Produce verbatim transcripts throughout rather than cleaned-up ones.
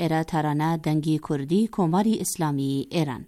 ایره ترانه دنگی کردی کماری اسلامی ایران.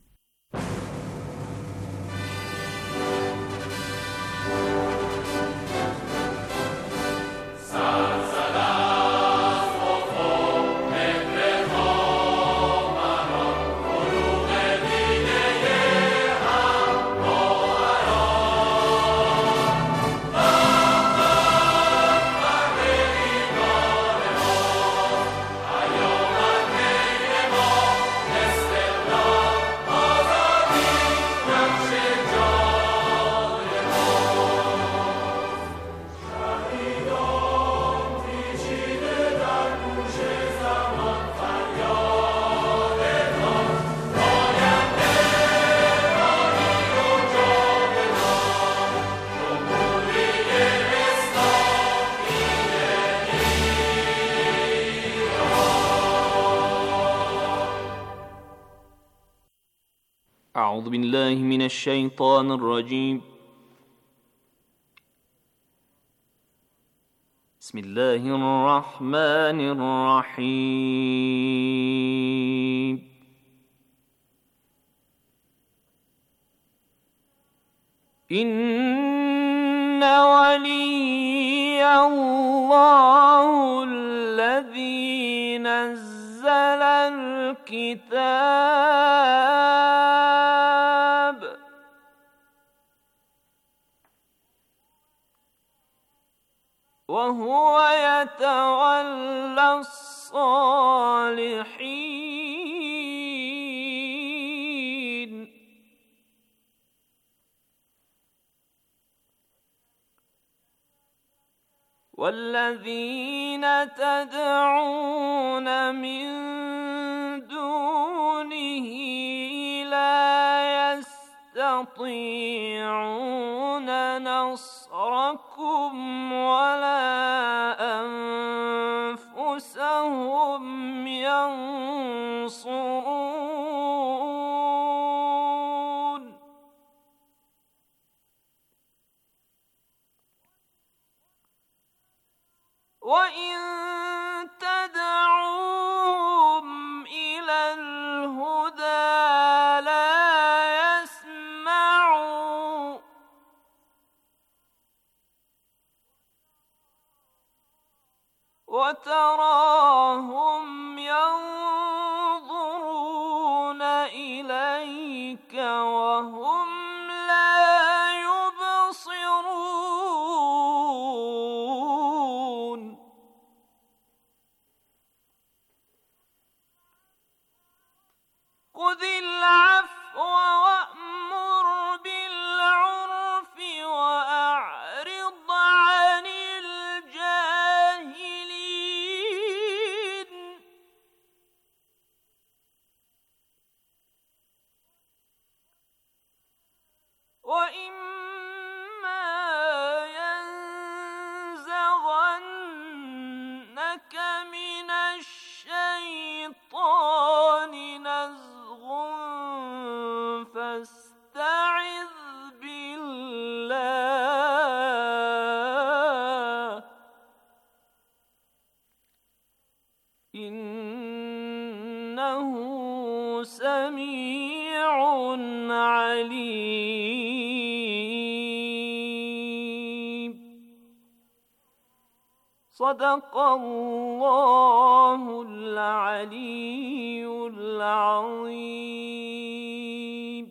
أعوذ بالله من الشيطان الرجيم. بسم الله الرحمن الرحيم. إن ولي الله الذي نزل الكتاب وهو يتولى الصالحين والذين تدعون من دونه لا يستطيعون نصركم ولا أنفسهم ينصرون. وإن تدعوهم إلى الهدى لا يسمعوا وتراهم ينظرون إليك وهم لا يبصرون. خذ العفو وأمر بالعرف وأعرض عن الجاهلين. وإما ينزغنك من الشيطان نزغ فاستعذ بالله إنه سميع عليم. صدق الله العلي العظيم.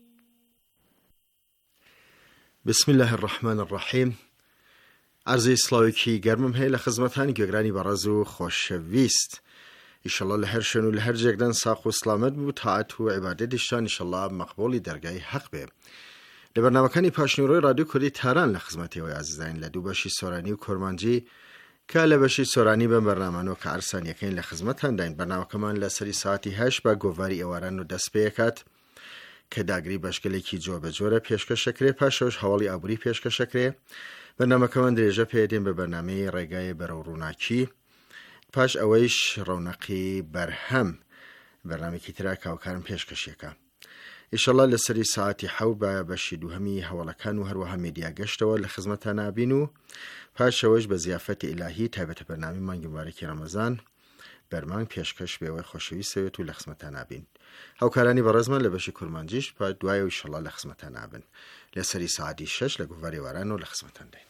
بسم الله الرحمن الرحیم. عرض سلاویکی گرمم هی لخدمتان گوگرانی برازو خوشویست. ایشالله لهرشن و لهر جگدن ساق و سلامت بود طاعت و عبادتشان ایشالله مقبولی درگاه حق به. لبرنامه‌کانی پاشنیروی رادیو کردی تهران لخدمتی و عزیزان لدو باشی سورانی و کرمانجی که لباشی سورانی به برنامه نو که ارسان یکین لخدمتان داین. برنامه کمان لسری ساعتی هشت با گواری اوارن و دست بیکات که داگری باشگلی کی جو به جوره پیشکش شکری پاشوش حوالی آبوری پیشکش شکری. برنامه کمان دریجه پیدیم به برنامه رگای بروروناکی پاش اویش رونقی برهم برنامه کی ترا کاوکارم پیشکش یکا. ایشالله لسری ساعتی حو با باشی دو همی حوالکان و هر و همی دیاگشت و لخدمتان بینو پاش اویش به ضیافت الهی تابت برنامه مانگ مبارک رمضان بەرمانگ پێشکەش بێەوەی خۆشەویستەوێت و لە خزمەتان نابین. هاوکارانی بەڕێزمان لە بەشی کورمانجیش پا دوایە و ئینشەڵڵا لە خزمەتان نابن لە سەری ساعتی شەش لە گوڤاری واران و لە خزمەتان دێن.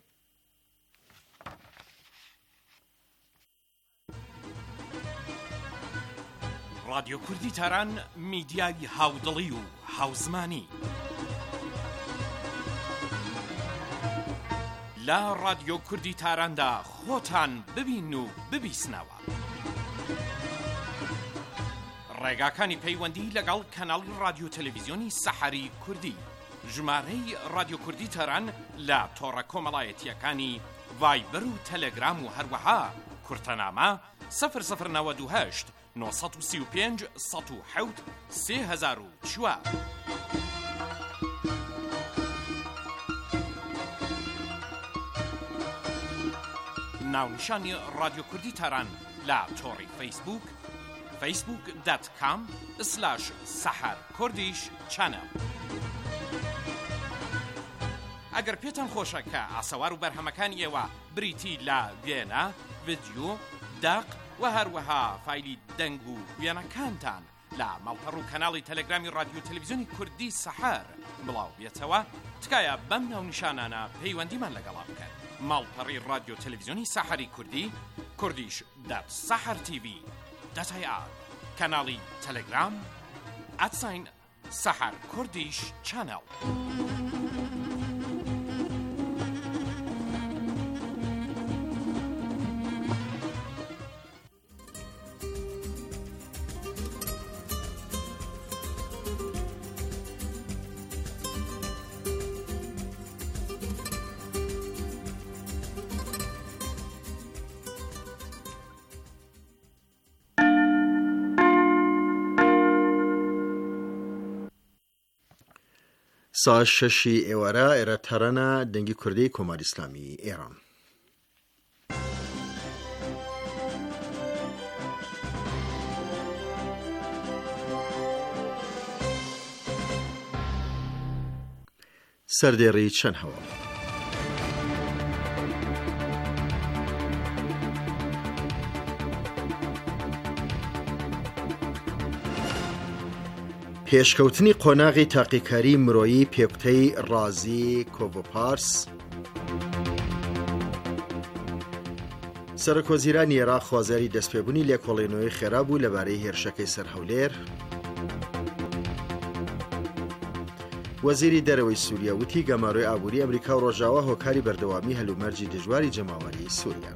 رادیۆ کوردی تاران میدیای هاودڵی و هاوزمانی لە رادیۆ کوردی تاراندا خۆتان ببین و ببیسنەوە. ڕێگاکانی پەیوەندی لەگەڵ کەناڵی رادیۆ تەلەڤیزیۆنی سەحەری کوردی، ژمارەی رادیۆ کوردی تاران لە تۆڕە کۆمەڵایەتیەکانی ڤایبەر و تەلەگرام و هەروەها کورتەنامە سەفر سەفر نەوەد و هەشت نۆ سەد و سی و پێنج سەد و حەوت سێ هەزار و چوار. ناونیشانی رادیۆ کوردی تاران لە تۆڕی فەیسبوک فەیسبوک دات کام سلاش سەحەر کوردیش چەنەڵ. ئەگەر پێتان خۆشە کە ئاسەوار و بەرهەمەکانی ئێوە بریتی لە وێنە، ڤیدیۆ، داق و هەروەها فایلی دەنگ و وێنەکانتان لە ماڵپەڕ و کەناڵی تەلەگرامی رادیۆ تەلەڤیزیۆنی کوردی سەحەر بڵاو بێتەوە، تکایە بەم ناونیشانانە پەیوەندیمان لەگەڵا بکەن. ماڵپەڕی رادیۆ تەلەڤیزیۆنی سەحەری کوردی، کوردیش دات سەحەر تیڤی دەتای ئار، کەناڵی تەلەگرام ئەتساین سەحەر کوردیش چەنەڵ. سا شەشی ئێوارە ئێرە تەرەنە دەنگی کوردی کۆماری ئیسلامی ئێران. سەردێڕی چەند هەواڵ. پێشکەوتنی قۆناغی تاقیکاری مرۆیی پێکوتەی رازی کۆڤۆپارس. سەرۆکوەزیرانی عێراق خوازیاری دەستپێبوونی لێکۆڵێنەوەی خێرا بوو لەبارەی هێرشەکەی سەر هەولێر. وەزیری دەرەوەی سووریا وتی گەماروی ئابووری ئەمریکا و ڕۆژاوا هۆکاری بەردەوامی هەلومەرجی دژواری جەماوەری سووریا.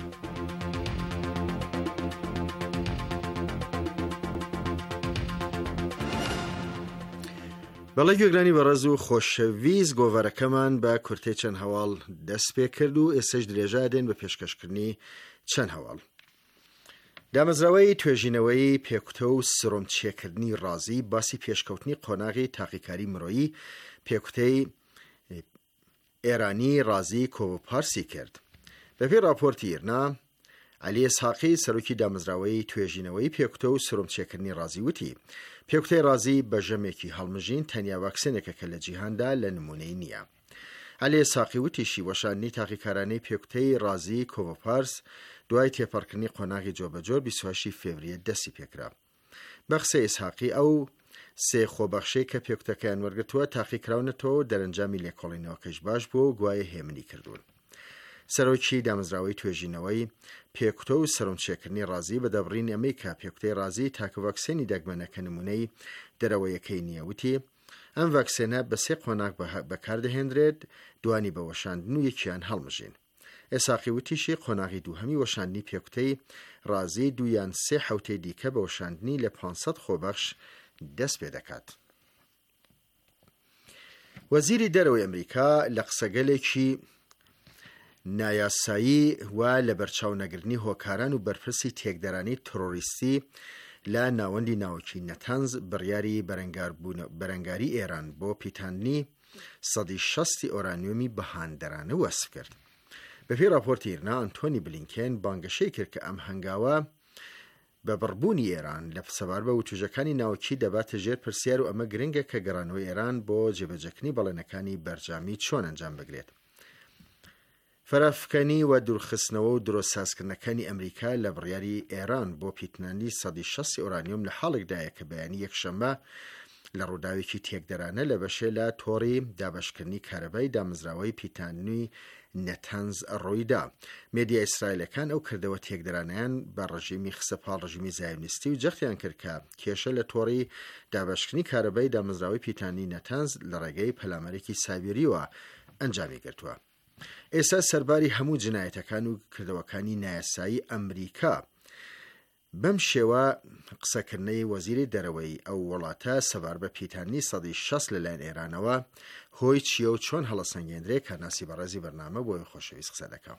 بەڵێ گوێگرانی بەڕێز و خۆشەویست، گۆڤارەکەمان بە کورتەی چەند هەواڵ دەست پێ کرد و ئێستش درێژا دێن بە پێشکەشکردنی چەند هەواڵ. دامەزراوەی توێژینەوەی پێکوتە و سرۆمچێکردنی رازی باسی پێشکەوتنی قۆناغی تاقیکاری مرۆیی پێکوتەی ئێرانی رازی کۆڤۆپارسی کرد. بەپێی راپۆرتی ئیرنا، عەلی ئیسحاقی سەرۆکی دامەزراوەی توێژینەوەی پێکوتە و سرۆمچێکردنی رازی وتی پێکوتەی رازی بە ژەمێکی هەڵمژین تەنیا ڤاکسینێکە کە لە جیهاندا لە نمونەی نییە. عەلی ئیسحاقی وتیشی وەشاندنی تاقیکارانەی پێکوتەی رازی کۆڤۆپارس دوای تێپەڕکردنی قۆناغی جۆبەجۆر بیست و هەشتی فێڤریە دەستی پێکرا. بە قسەی ئیسحاقی ئەو سێ خۆبەخشەی کە پێکوتەکەیان وەرگرتووە تاقیکراونەتەوە و دەرەنجامی لێکۆڵینەوەکەش باش بووە و گوایە هێمنی کردوون. سەرۆکی دامەزراوەی توێژینەوەی پێکوتە و سەرۆمچێکردنی رازی بە دەبڕینی ئەمریکا پێکوتەی رازی تاکە ڤاکسینی دەگمەنەکە نمونەی دەرەوەیەکەی نییە. وتی ئەم ڤاکسینە بە سێ قۆناغ بەکاردەهێنرێت، دوانی بە وەشاندن و یەکیان هەڵمژین. ئێساقی وتیشی قۆناغی دووهەمی وەشاندنی پێکوتەی رازی دویان سێ حوتەی دیکە بە وەشاندنی لە پانسەد خۆبەخش دەست پێ دەکات. وەزیری دەرەوەی ئەمریکا لە قسەگەلێکی نایاسایی و لە بەرچاونەگرنی هۆکاران و بەرپرسی تێکدەرانی تۆڕۆریستی لە ناوەندی ناوەکی نەتەنز بڕیاری بەرەنگاری ئێران بۆ پیتاندنی سەدی شەستی ئۆرانیۆمی بەهاندەرانە وەسف کرد. بەپێی راپۆرتی ئیرنا، ئەنتۆنی بلینکێن بانگەشەی کرد کە ئەم هەنگاوە بە بڕبوونی ئێران لە سەبار بە وتوژەکانی ناوەکی دەباتە ژێر پرسیار و ئەمە گرنگە کە گەڕانەوەی ئێران بۆ جێبەجەکردنی بەڵێنەکانی بەرجامی چۆن ئەنجام بگرێت. فەرافکەنی و دوورخستنەوە و درۆسازکردنەکانی ئەمریکا لە بڕیاری ئێران بۆ پیتنانی سەدی شەسی ئۆرانیۆم لە حاڵێکدایە کە بەیانی یەکشەمە لە ڕووداوێکی تێکدەرانە لە بەشێ لە تۆڕی دابشکردنی کارەبای دامەزراوەی پیتانی نەتەنز ڕۆیدا. مێدیا ئیسرائیلەکان ئەو کردەوە تێکدەرانیان بە ڕژیمی خسەپاڵ ڕژیمی زایۆنیستی و جەختیان کرد کە کێشە لە تۆڕی دابشکردنی کارەبای دامەزراوەی پیتانی نەتەنز لە ڕێگەی پەلامەرێکی سایبێریەوە ئەنجامی گرتووە. ئێستا سەرباری هەموو جنایەتەکان و کردەوەکانی نایاسایی ئەمریکا بەم شێوە قسەکردنەی وەزیری دەرەوەی ئەو وڵاتە سەبار بە پیتانی سەدی شەست لەلایەن ئێرانەوە هۆی چیە و چۆن هەڵەسەنگێنرێ کە ناسی بەڕێزی بەرنامە بۆی خۆشەویست قسە دەکەم.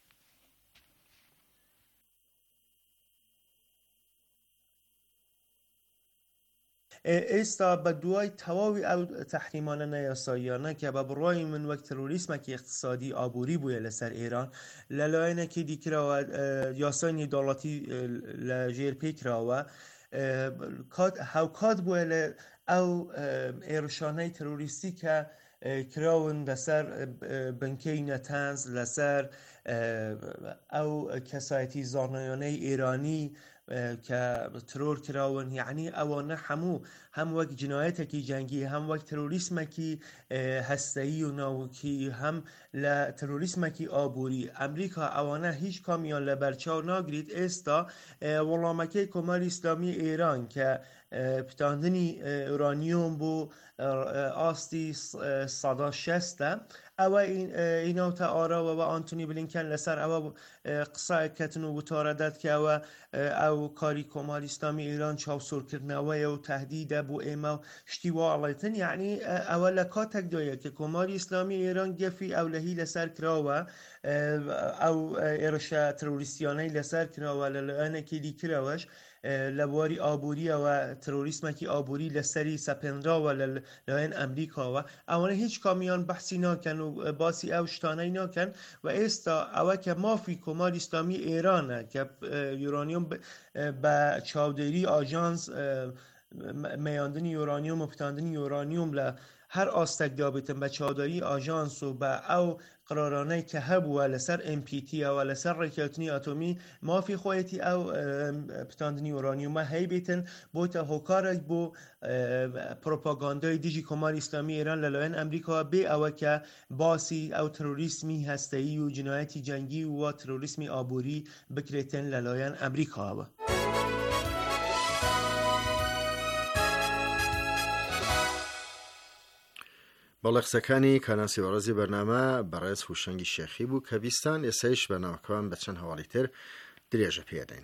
ئێستا بە دوای تەواوی ئەو تەحریمانە نایاساییانە کە بە بڕوای من وەک تەرۆریسمێکی اقتصادی ئابووری بووە لەسەر ئێران لە لایەنێکی دیکراوە یاسای نێودەوڵەتی لە ژێر پێکراوە هاوکات بووە لە ئەو ئێڕشانەی تەرۆریستی کە کراون لەسەر بنکەی نەتەنز لەسەر ئەو کەسایەتی زانایانەی ئێرانی کە ترۆر کراون، یعنی ئەوانە هەموو هەم وەک جنایەتێکی جەنگی هەم وەک تەرۆریسمێکی هەستەیی و ناوکی هەم لە تەرۆریسمێکی ئابووری ئەمریکا ئەوانە هیچ کامیان لە بەرچاو ناگریت. ئێستا وەڵامەکەی کۆماری ئیسلامی ئێران کە پتاندنی ئورانیۆم بۆ ئاستی سەدا شەستە ئەوە ئیناوتە ئاراوە و ئانتونی بلینکەن لەسەر ئەوە قسایکەتن و وتارەدەت کەوە ئەو کاری کۆماری ئیسلامی ئێران چاوسۆرکردنەوەیە و تهدیدە بۆ ئێمە و شتی واڵێتن، یعنی ئەوە لە کاتێکدایە کە کۆماری ئیسلامی ئێران گەفی ئەولەهی لەسەر کراوە ئەو ئێرشە تەرۆریستیانەی لەسەر کراوە لە لایەنێکی دیکراوەش لە بواری ئابووریەوە تەرۆریسمێکی ئابووری لەسەری سەپێنراوە لەلایەن ئەمریکاوە ئەوانە هیچ کامیان بەحسی ناکەن و باسی ئەو شتانەی ناکەن و ئێستا ئەوە کە مافی کۆماری ئیسلامی ئێرانە کە یورانیۆم بە چاودێری ئاژانس مەیاندنی یورانیۆم و پتاندنی یورانیۆم لە هەر ئاستێک دابێتن بە چاودێری ئاژانس و بە ئەو قرارانەی کە هەبووە لەسەر ئێم پی تیەوە لەسەر ڕێککەوتنی ئاتۆمی مافی خۆیەتی ئەو پتاندنی یورانیۆمە هەیبێتن بۆتە هۆکارێک بۆ پرۆپاگاندای دژی کۆماری ئیسلامی ئێران لەلایەن ئەمریکا بێ ئەوە کە باسی ئەو تەرۆریسمی هەستەیی و جنایەتی جەنگی و تەرۆریسمی ئابووری بکرێتن لەلایەن ئەمریکاوە. بەڵێ قسەکانی کاناسی بەڕێزی بەرنامە بەڕێز هوشەنگی شێخی بوو کە بیستان ئێسایش بەناوەکەوان بە چەند هەواڵی تر درێژە پێدەین.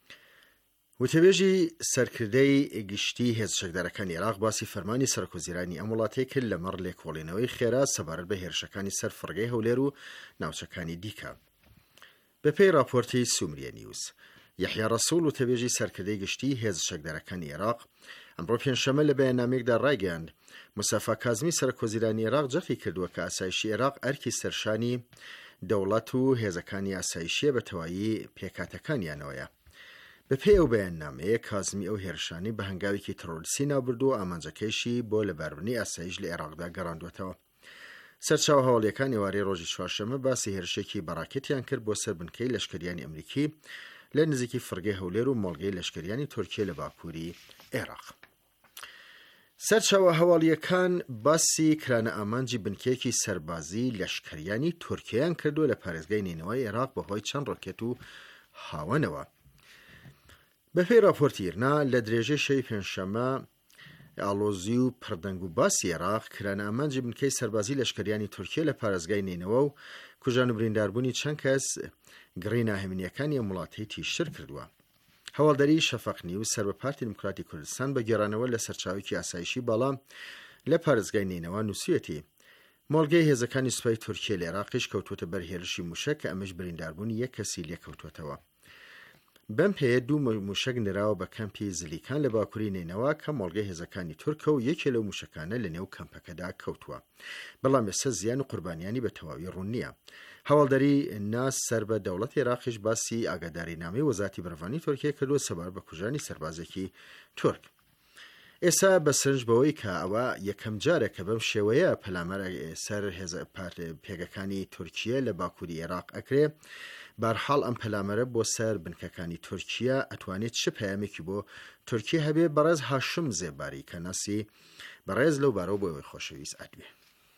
وتەبێژی سەرکردەی گشتی هێز شەکدارەکانی عێراق باسی فەرمانی سەرۆکوەزیرانی ئەم وڵاتەی کرد لەمەڕ لێکۆڵینەوەی خێرا سەبارەت بە هێرشەکانی سەر فڕگەی هەولێر و ناوچەکانی دیکە. بەپێی راپۆرتی سومریە نیوز، یەحیا ڕەسوول وتەبێژی سەرکردەی گشتی هێز شەکدارەکانی عێراق ئەمڕۆ پێنجشەمە لە بەیاننامەیەکدا ڕایگەیاند موسەفا کازمی سەرۆکوەزیرانی عێراق جەختی کردووە کە ئاسایشی عێراق ئەرکی سەرشانی دەوڵەت و هێزەکانی ئاسایشیە بە تەواوی پێکاتەکانیانەوەیە. بەپێی ئەو بەیاننامەیە کازمی ئەو هێرشانی بە هەنگاوێکی تەرۆریستی نابردووە ئامانجەکەیشی بۆ لەباربوونی ئاسایش لە عێراقدا گەڕاندوێتەوە. سەرچاوە هەواڵیەکان ئێوارەی ڕۆژی چوارشەمە باسی هێرشێکی بەڕاکەتیان کرد بۆ سەر بنکەی لەشکریانی ئەمریکی لە نزیکی فڕگەی هەولێر و مۆڵگەی لەشکریانی تورکیە لە باکووری عێراق. سەرچاوە هەواڵیەکان باسی کرانە ئامانجی بنکەیەکی سەربازی لەشکریانی تورکیەیان کردو لە پارێزگای نینەوەی عێراق بەهۆی چەند ڕۆکێت و هاوەنەوە. بەپێی راپۆرتی ئیرنا لە درێژەی شەوی پێنجشەمە ئالۆزی و پردەنگ و باسی عێراق کرانە ئامانجی بنکەی سەربازی لەشکریانی تورکیە لە پارێزگای نینەوە و کوژان و برینداربوونی چەند کەس گڕی ناهێمنیەکانی ئەم وڵاتەی تیشتر کردووە. هەواڵدەری شەفەق نیوز سەر بە پارتی دموکراتی کوردستان بە گێڕانەوە لە سەرچاوێکی ئاسایشی باڵام لە پارێزگای نینەوە نووسێتی مۆڵگەی هێزەکانی سوپای تورکیە لە عێراقیش کەوتوتە بەر هێرشی موشک کە ئەمەش برینداربوونی یەک کەسی لێکەوتوتەوە. بەم پێیە دوو موشک نراوە بە کەمپی زلیکان لە باکووری نینەوە کە مۆڵگەی هێزەکانی تورکە و یەکێ لەو موشکانە لە نێو کەمپەکەدا کەوتووە. بەڵام ئێستا زیان و قوربانیانی بە تەواوی ڕوون نییە. هەواڵدەری ناس سەر بە دەوڵەتی عێراقیش باسی ئاگاداری نامەی وەزارەتی بەڕێوەبردننی تورکیە کردووە سەبارەت بە کوژانی سەربازێکی تورک. ئێستا بە سرنج بەوەی کە ئەوە یەکەم جارە کە بەم شێوەیە پەلامەرە سەر هێزە پێگەکانی تورکیە لە باکووری عێراق ئەکرێ. بەرحاڵ ئەم پەلامەرە بۆ سەر بنکەکانی تورکیە ئەتوانێت چ پەیامێکی بۆ تورکیە هەبێ. بەڕێز هاشم زێباری کە ناسی بەڕێز لەو بارەوە بۆ ئەوەی خۆشەویست ئەدوێ.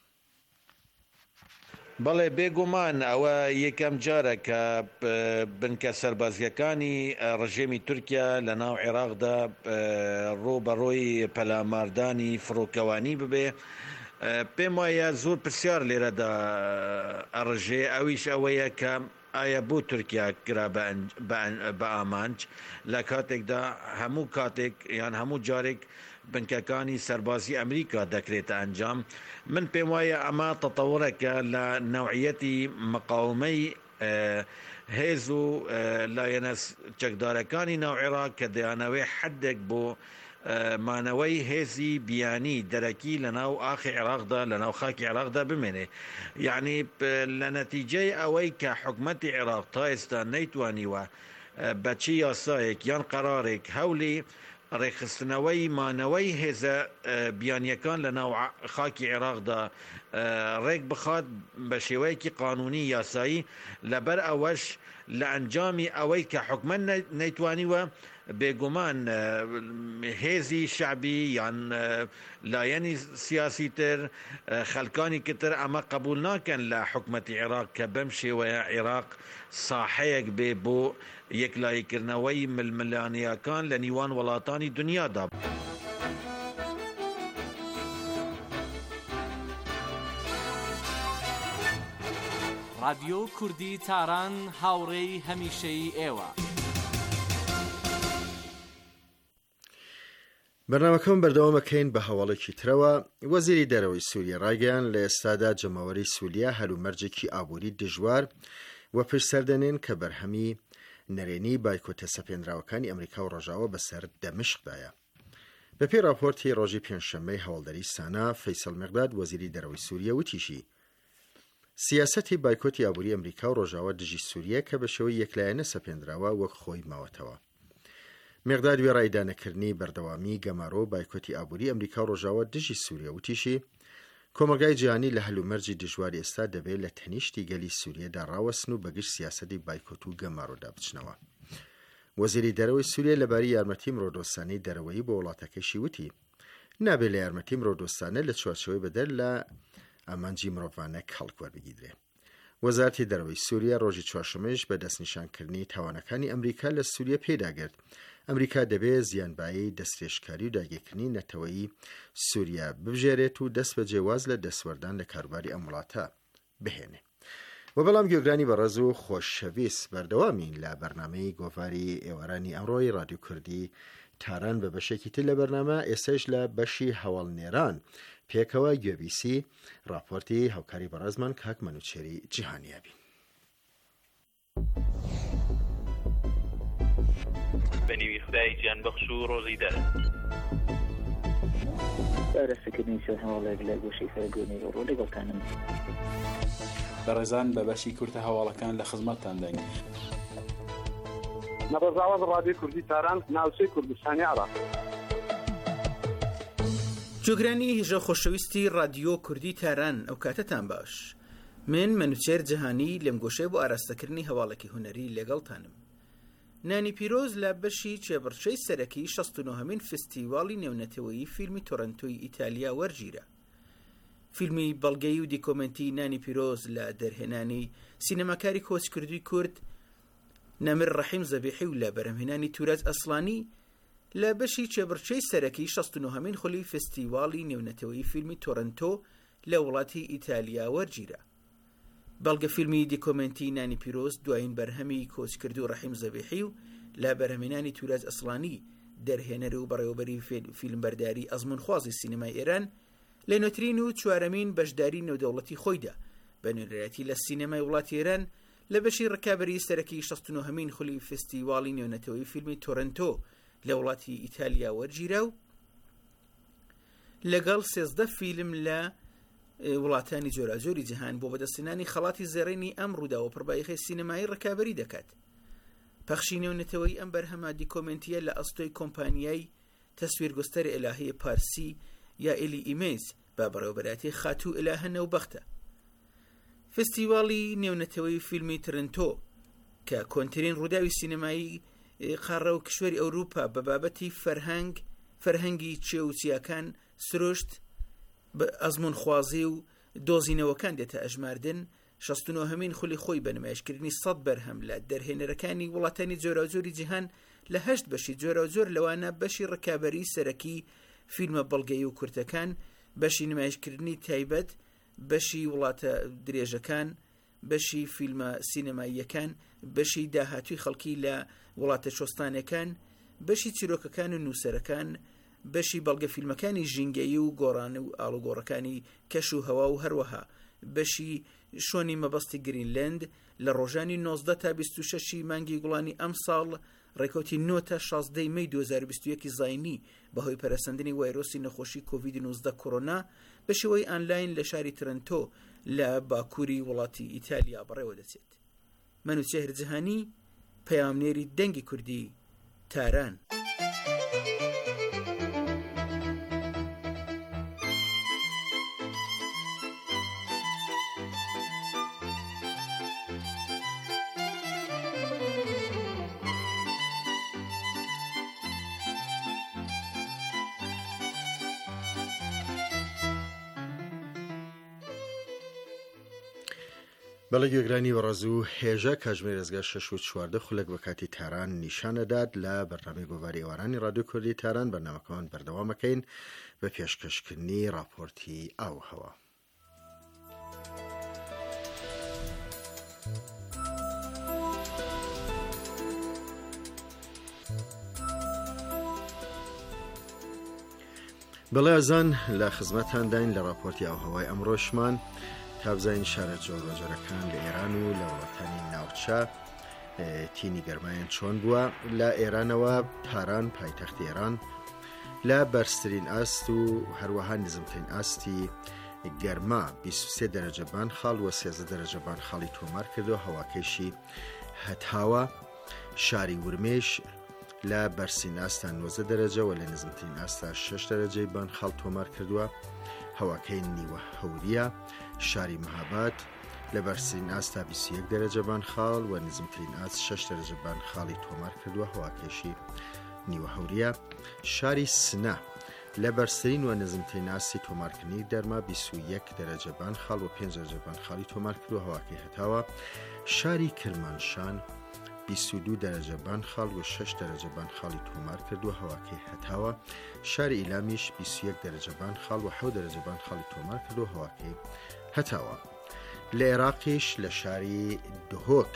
بەڵێ بێگومان ئەوە یەکەم جارە کە بنکە سەربازیەکانی ڕژێمی تورکیا لە ناو عێراقدا ڕۆبەڕۆی پەلاماردانی فڕۆکەوانی ببێ. پێم وایە زۆر پرسیار لێرەدا ئەڕژێ، ئەویش ئەوەیە کە ئایا بۆ تورکیا کرا بە ئامانج لە کاتێکدا هەموو کاتێک یان هەموو جارێک بنکەکانی سەربازی ئەمریکا دەکرێتە ئەنجام. من پێم وایە ئەمە تەتەوڕێکە لە نەوعیەتی مقاومەی هێز و لایەنە چەکدارەکانی ناو عێراق کە دەیانەوێ حدێک بۆ مانەوەی هێزی بیانی دەرەکی لە ناو ئاخی عێراقدا لە ناو خاکی عێراقدا بمێنێ. یعنی لە نەتیجەی ئەوەی کە حکومەتی عێراق تا ئێستا نەیتوانیوە بە چی یاسایەک یان قەرارێک هەولی ڕێخستنەوەی مانەوەی هێزە بیانیەکان لە ناو خاکی عێراقدا ڕێک بخات بە شێوەیەکی قانونی یاسایی، لەبەر ئەوەش لە ئەنجامی ئەوەی کە حکومەت نەیتوانیوە بێگومان هێزی شعبی یان لایەنی سیاسی تر خەلکانی کتر ئەمە قبول ناکەن لە حکومەتی عێراق کە بەم شێوەیە عێراق ساحەیەک بێ بۆ یەکلاییکردنەوەی ململانیەکان لە نیوان وڵاتانی دنیادا. رادیۆ کوردی تاران هاوڕێی هەمیشەی ئێوە. بەرنامەکەم بەردەوامەکەین بە هەواڵێکی ترەوە. وەزیری دەرەوەی سووریا ڕایگەیان لە ئێستادا جەماوەری سووریا هەلومەرجێکی ئابووری دژوار و پشسەردەنێن کە بەرهەمی نەرێنی بایکۆتە سەپێنراوەکانی ئەمریکا و ڕۆژاوە بەسەر دەمشقدایە. بەپێی راپۆرتی ڕۆژی پێنجشەممەی هەوڵدەری سانا، فەیسەڵ مێقداد وەزیری دەرەوەی سووریا وتیشی سیاسەتی بایکۆتی ئابووری ئەمریکا و ڕۆژاوە دژی سووریا کە بە شێوەی یەکلایەنە سەپێنراوە وەک خۆی ماوەتەوە. مێقداد وێ ڕایدانەکردنی بەردەوامی گەمارۆ بایکۆتی ئابووری ئەمریکا و ڕۆژاوە دژی سووریا وتیشی کۆمەلگای جیهانی لە هەلومەرجی دژواری ئێستا دەبێت لە تەنیشتی گەلی سووریەدا ڕاوەسن و بەگشت سیاسەتی بایکۆت و گەمارۆدا بچنەوە. وەزیری دەرەوەی سووریا لەبارەی یارمەتی مرۆدۆستانەی دەرەوەیی بۆ وڵاتەکەشی وتی نابێت لە یارمەتی مرۆدۆستانە لە چوارچەوەی بەدەر لە ئامانجی مرۆڤانە کەڵک وەربگیرێ. وەزارەتی دەرەوەی سووریا ڕۆژی چوارشەمەش بە دەستنیشانکردنی تاوانەکانی ئەمریکا لە سووریا پێداگرت ئەمریکا دەبێت زیانبایی دەستێشکاری و داگیرکردنی نەتەوەیی سووریا ببژێرێت و دەست بە جێواز لە دەسوەردان لە کاروباری ئەم وڵاتە بهێنێ. و بەڵام گوێگرانی بەڕێز و خۆشەویست، بەردەوامین لە بەرنامەی گۆڤاری ئێوارانی ئەمڕۆی رادیو کوردی تاران بە بەشێکی تر لە بەرنامە. ئێستش لە بەشی هەواڵنێران پێکەوە گوێبیسی راپۆرتی هاوکاری بەڕێزمان کاک مەنوچێری جیهانیابین. بەنیوی خدای گیان بەخش و ڕۆژی دەر بارەسەکردنی سەر هەواڵێک لە گۆشەی سەرگۆنی ڕۆ لەگەڵتانم. بەڕێزان بە بەشی کورتە هەواڵەکان لە خزمەتتان دەین. نەبەزاوەز ڕادیۆ کوردی تاران ناوچەی کوردستانی عێراق. جۆگرانی هێژە خۆشەویستی رادیۆ کوردی تاران، ئەو کاتتان باش. من مەنوچێر جەهانی لەم گۆشەی بۆ ئاراستەکردنی هەواڵێکی هونەری لەگەڵتانم. نانی پیرۆز لە بەشی چێبڕچەی سەرەکی شەست و نۆهەمین فستیواڵی نێونەتەوەیی فیلمی تۆرەنتۆی ئیتالیا وەرگیرە. فیلمی بەڵگەی و دیکۆمنتی نانی پیرۆز لە دەرهێنانی سینەماکاری کۆچکردووی کورد نەمر ڕەحیم زەبیحی و لە بەرهەمهێنانی تورەز ئەسڵانی لە بەشی چێبڕچەی سەرەکی شەست و نۆهەمین خولی فستیواڵی نێونەتەوەیی فیلمی تۆرەنتۆ لە وڵاتی ئیتالیا وەرگیرە. بەڵگە فیلمی دیکۆمنتی نانی پیرۆز دوایین بەرهەمی کۆچکردوو ڕەحیم زەبیحی و لە بەرهەمهێنانی تورەز ئەسڵانی دەرهێنەر و بەڕێوەبەری فیلمبەرداری ئەزمونخوازی سینەمای ئێران لە نوێترین و چوارەمین بەشداری نێودەوڵەتی خۆیدا بە نوێنەرەتی لە سینەمای وڵاتی ئێران لە بەشی ڕکابەری سەرەکی شەست و نۆهەمین خولی فستیواڵی نێونەتەوەیی فیلمی تۆرەنتۆ لە وڵاتی ئیتالیا وەرگیرە و لەگەڵ سێزدە فیلم لە وڵاتانی جۆراجۆری جیهان بۆ بەدەستێنانی خەڵاتی زێڕینی ئەم ڕوودا و پڕبایخی سینەمایی ڕکابەری دەکات. پەخشی نێونەتەوەی ئەم بەرهەمە دیکۆمنتیە لە ئەستۆی کۆمپانیای تەسویرگوستەری ئێلاهی پارسی یا ئێلی ئیمێز با بەڕێوەبەراتی خاتوو ئێلاهە نەوبەختە. فستیواڵی نێونەتەوەی فیلمی ترنتۆ کە کۆنترین ڕووداوی سینەمایی قارە و کشوەری ئەوروپا بە بابەتی فەرهەنگ فەرهەنگی چێوچیاکان سروشت بە ئەزمونخوازی و دۆزینەوەکان دێتە ئەژماردن، شەست و نۆهەمین خولی خۆی بە نمایشکردنی سەد بەرهەم لە دەرهێنەرەکانی وڵاتانی جۆراوجۆری جیهان لە هەشت بەشی جۆراوجۆر لەوانە بەشی ڕکابەری سەرەکی فیلمە بەڵگەی و کورتەکان، بەشی نمایشکردنی تایبەت، بەشی وڵاتە درێژەکان، بەشی فیلمە سینەماییەکان، بەشی داهاتوی خەڵکی لە وڵاتە شۆستانەکان، بەشی چیرۆکەکان و نووسەرەکان، بەشی بەڵگە فیلمەکانی ژینگەیی و گۆڕان و ئاڵوگۆڕەکانی کەش و هەوا و هەروەها بەشی شۆنی مەبەستی گرینلند لە ڕۆژانی نۆزدە تا بیست و شەشی مانگی گوڵانی ئەم ساڵ ڕێکوتی نۆ تا شازدەی مەی دوو هەزار و بیست و یەکی زاینی بەهۆی پەرەسەندنی ڤایرۆسی نەخۆشی کۆڤید نۆزدە کۆڕۆنا بە شێوەی ئانلاین لە شاری ترنتۆ لە باکووری وڵاتی ئیتالیا بەڕێوە دەچێت. منوچێهر جەهانی، پەیامنێری دەنگی کوردی، تاران. بەڵێ گوێگرانی بەڕێز و هێژە کاتژمێر ڕێزگا شەش و چواردە خولەک بە کاتی تاران نیشانەدات لە بەرنامەی گۆڤاری ئێوارانی ڕادیۆ کوردی تاران بەرنامەکەمان بەردەوامەکەین بە پێشکەشکردنی راپۆرتی ئاوهەوا. بەڵێ ئەزان لە خزمەتان داین لە راپۆرتی ئاوهەوای ئەمڕۆشمان تابزین شارە جۆرەجۆرەکان لە ئێران و لە وڵاتانی ناوچە تینی گەرمایان چۆن بووە. لە ئێرانەوە تاران پایتەختی ئێران لە بەرزترین ئاست و هەروەها نزمترین ئاستی گەرما بیست و سێ دەرەجە بان خاڵ و سێزدە دەرەجە بان خاڵی تۆمار کردو. هەواکەشی هەتاوە شاری ورمێش لە بەرزترین ئاستا نۆزدە دەرەجە و لە نزمترین ئاستا شەش دەرەجەی بان خاڵ تۆمار کردووە. هەواکەی نیوە هەوریا شاری مەهاباد لە بەرزترین ئاستا بیست و یەک دەرەجە بان خاڵ و نزمترین ئاست شەش دەرەجە بان خاڵی تۆمار کردووە. هەواکەشی نیوە هەوریا شاری سنە لە بەرزترین و نزمترین ئاستی تۆمارکردنی دەرما بیست و یەک دەرەجە بان خاڵ و پێنج دەرەجە بان خاڵی تۆمار کردووە. هەواکەی هەتاوە شاری کرمانشان بیست و دوو دەرەجە بان خاڵ و شەش دەرەجە بان خاڵی تۆمار کردووە. هەواکەی هەتاوە شاری ئیلامیش بیست و یەک دەرەجە بان خاڵ و حەوت دەرەجە بان خاڵی تۆمار کردووە. هەواکەی هەتاوە. لە عێراقیش لە شاری دهۆک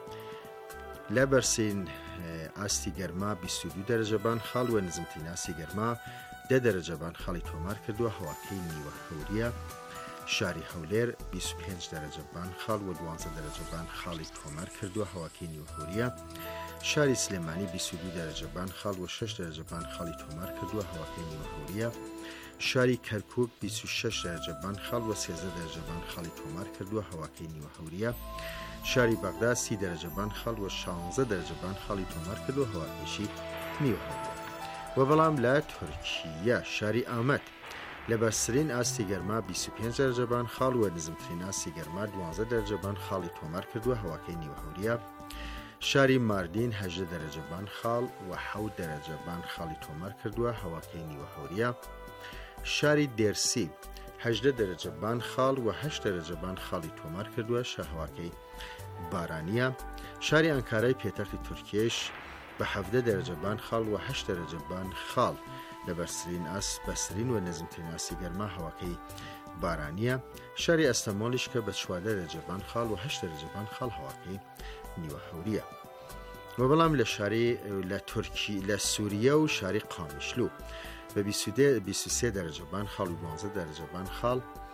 لە بەرزترین ئاستی گەرما بیست و دوو دەرەجە بان خاڵ و نزمترین ئاستی گەرما دە دەرەجە بان خاڵی تۆمار کردووە. هەواکەی نیوە هەوریە شاری هەولێر بیست و پێنج دەرەجە بان خاڵ و دوانزە دەرەجە بان خاڵی تۆمار کردووە. هەواکەی نیوە هەوریە شاری سلێمانی بیست و دوو دەرەجە بان خاڵ و شەش دەرەجە بان خاڵی تۆمار کردووە. هەواکەی نیوە هەوریە شاری کەرکوک بیست و شەش دەرەجە بان خاڵ و سێزدە دەرەجە بان خاڵی تۆمار کردووە. هەواکەی نیوە هەوریە شاری بەغدا سی دەرەجە بان خاڵ و شانزە دەرەجە بان خاڵی تۆمار کردووە. هەواکەیشی نیوە هەوریە. و بەڵام لە تورکیا شاری ئامەد لە بەرزترین ئاستی گەرما بیست و پێنج دەرەجە بان خاڵ و نزمترین ئاستی گەرما دوانزە دەرەجە بان خاڵی تۆمار کردووە. هەواکەی نیوە هەوریە شاری ماردین هەژدە دەرەجە بان خاڵ و حەوت دەرەجە بان خاڵی تۆمار کردووە. هەواکەی نیوە هەوریە شاری دێرسی هەژدە دەرەجە بان خاڵ و هەشت دەرەجە بان خاڵی تۆمار کردووە. هەواکەی بارانیە. شاری ئەنکارای پێتەختی تورکیش بە حەڤدە دەرەجە بان خاڵ و هەشت دەرەجە بان خاڵ لە بەرزترین ئاست بەسترین و نزمترین ئاستی گەرما. هەواکەی بارانیە. شاری ئەستەمۆڵیش کە بە چواردە دەرەجە بان خاڵ و هەشت دەرەجە بان خاڵ. هەواکەی نیوە هەوریە. و بەڵام لە شاری لە تورکی لە سووریە و شاری قامیشلو بە بیست و سێ دەرەجە بان خاڵ و دوانزە دەرەجە بان خاڵ.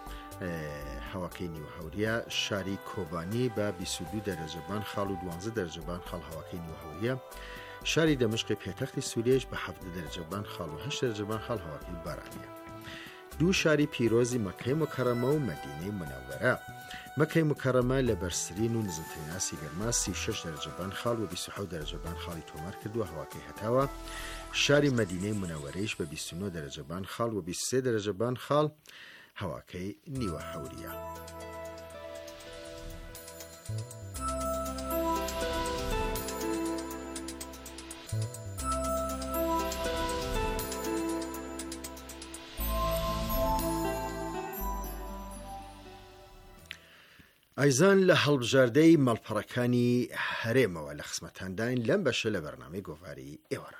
هەواکەی نیوە هەوریە شاری کۆبانی بە بیست و دوو دەرەجە بان خاڵ و دوانزە دەرەجە بان خاڵ. هەواکەی نیوە هەوریە شاری دەمشقی پێتەختی سووریەش بە حەڤدە دەرەجە بان خاڵ و هەشت دەرەجە بان خاڵ. هەواکەی بارانیە. دوو شاری پیرۆزی مەکەی مکەرەمە و مەدینەی منەوەرە. مەکەی مکەرەمە لە بەرزترین و نزمترین ئاسی گەرما سی و شەش دەرەجەبان خاڵ و بیست و حەوت دەرەجەبان خاڵی تۆمار کردووە هەواکەی هەتاوە. شاری مەدینەی منەوەرەیش بە بیست و نۆ دەرەجەبان خاڵ و بیست و سێ دەرەجەبان خاڵ هەواکەی نیوە هەوریە. ئایزان لە هەڵبژاردەی مەڵپەڕەکانی هەرێمەوە لە خزمەتانداین لەم بەشە لە بەرنامەی گۆڤاری ئێواران.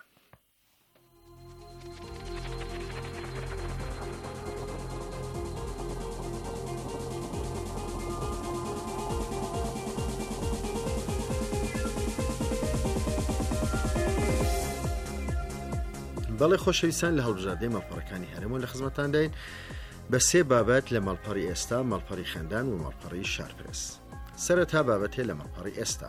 بەڵێ خۆشەویستان لە هەڵبژاردەی مەڵپەڕەکانی هەرێمەوە لە خزمەتانداین بە سێ بابەت لە مەڵپەڕی ئێستا، مەڵپەڕی خەندان و مەڵپەڕی شارپرس. سەرەتا بابەتێ لە مەڵپەڕی ئێستا.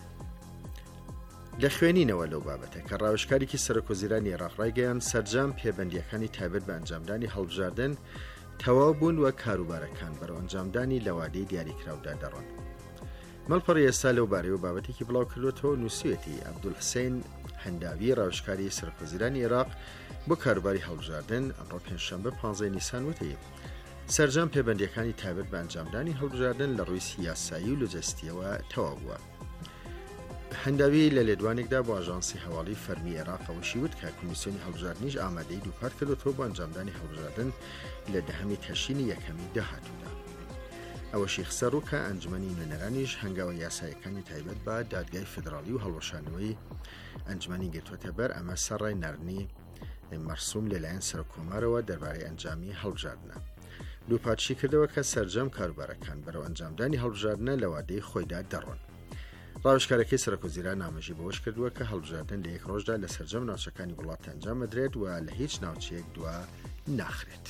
لە خوێنینەوە لەو بابەتە کە ڕاوشکارێکی سەرۆکوەزیرانی عێراق ڕایگەیاند سەرجەم پێبەندیەکانی تایبەت بە ئەنجامدانی هەڵبژاردن تەواو بوون و کاروبارەکان بەرەو ئەنجامدانی لە وادەی دیاریکراودا دەڕۆن. مەڵپەڕی ئێستا لەو بارەی و بابەتێکی بڵاو کردوێتەوە نووسویەتی عەبدولحوسێن هەنداوی ڕاوشکاری سەرۆکوەزیرانی عێراق بۆ کاروباری هەڵبژاردن ئەمڕۆ پێنجشەمبە پانزەی نیسان وتی سەرجەم پێبەندیەکانی تایبەت بە ئەنجامدانی هەڵبژاردن لە ڕووی سیاسایی و لۆجستیەوە تەواو بووە. هەنداوی لە لێدوانێکدا بۆ ئاژانسی هەواڵی فەرمی عێراقەوە وشیوت کە کۆمیسیۆنی هەڵبژاردنیش ئامادەی دووپات کردوەوە بۆ ئەنجامدانی هەڵبژاردن لە دەهەمی تەشرینی یەکەمی داهاتوودا. ئەوەشی خسە ڕوو کە ئەنجمەنی نوێنەرانیش هەنگاوە یاسایەکانی تایبەت بە دادگای فدرالی و هەڵوەشانەوەی ئەنجمەنی گرتووەتە بەر ئەمە سەرڕای ناردنی مەرسوم لەلایەن سەرۆکۆمارەوە دەربارەی ئەنجامی هەڵبژاردنە. دووپاتشی کردەوە کە سەرجەم کاروبارەکان بەرەو ئەنجامدانی هەڵبژاردنە لە وادەی خۆیدا دەڕۆن. ڕاوشکارەکەی سەرۆکوەزیران نامەژی بەوەش کردووە کە هەڵبژاردن لە یەک ڕۆژدا لە سەرجەم ناوچەکانی وڵات ئەنجام بدرێت و لە هیچ ناوچەیەک دووە ناخرێت.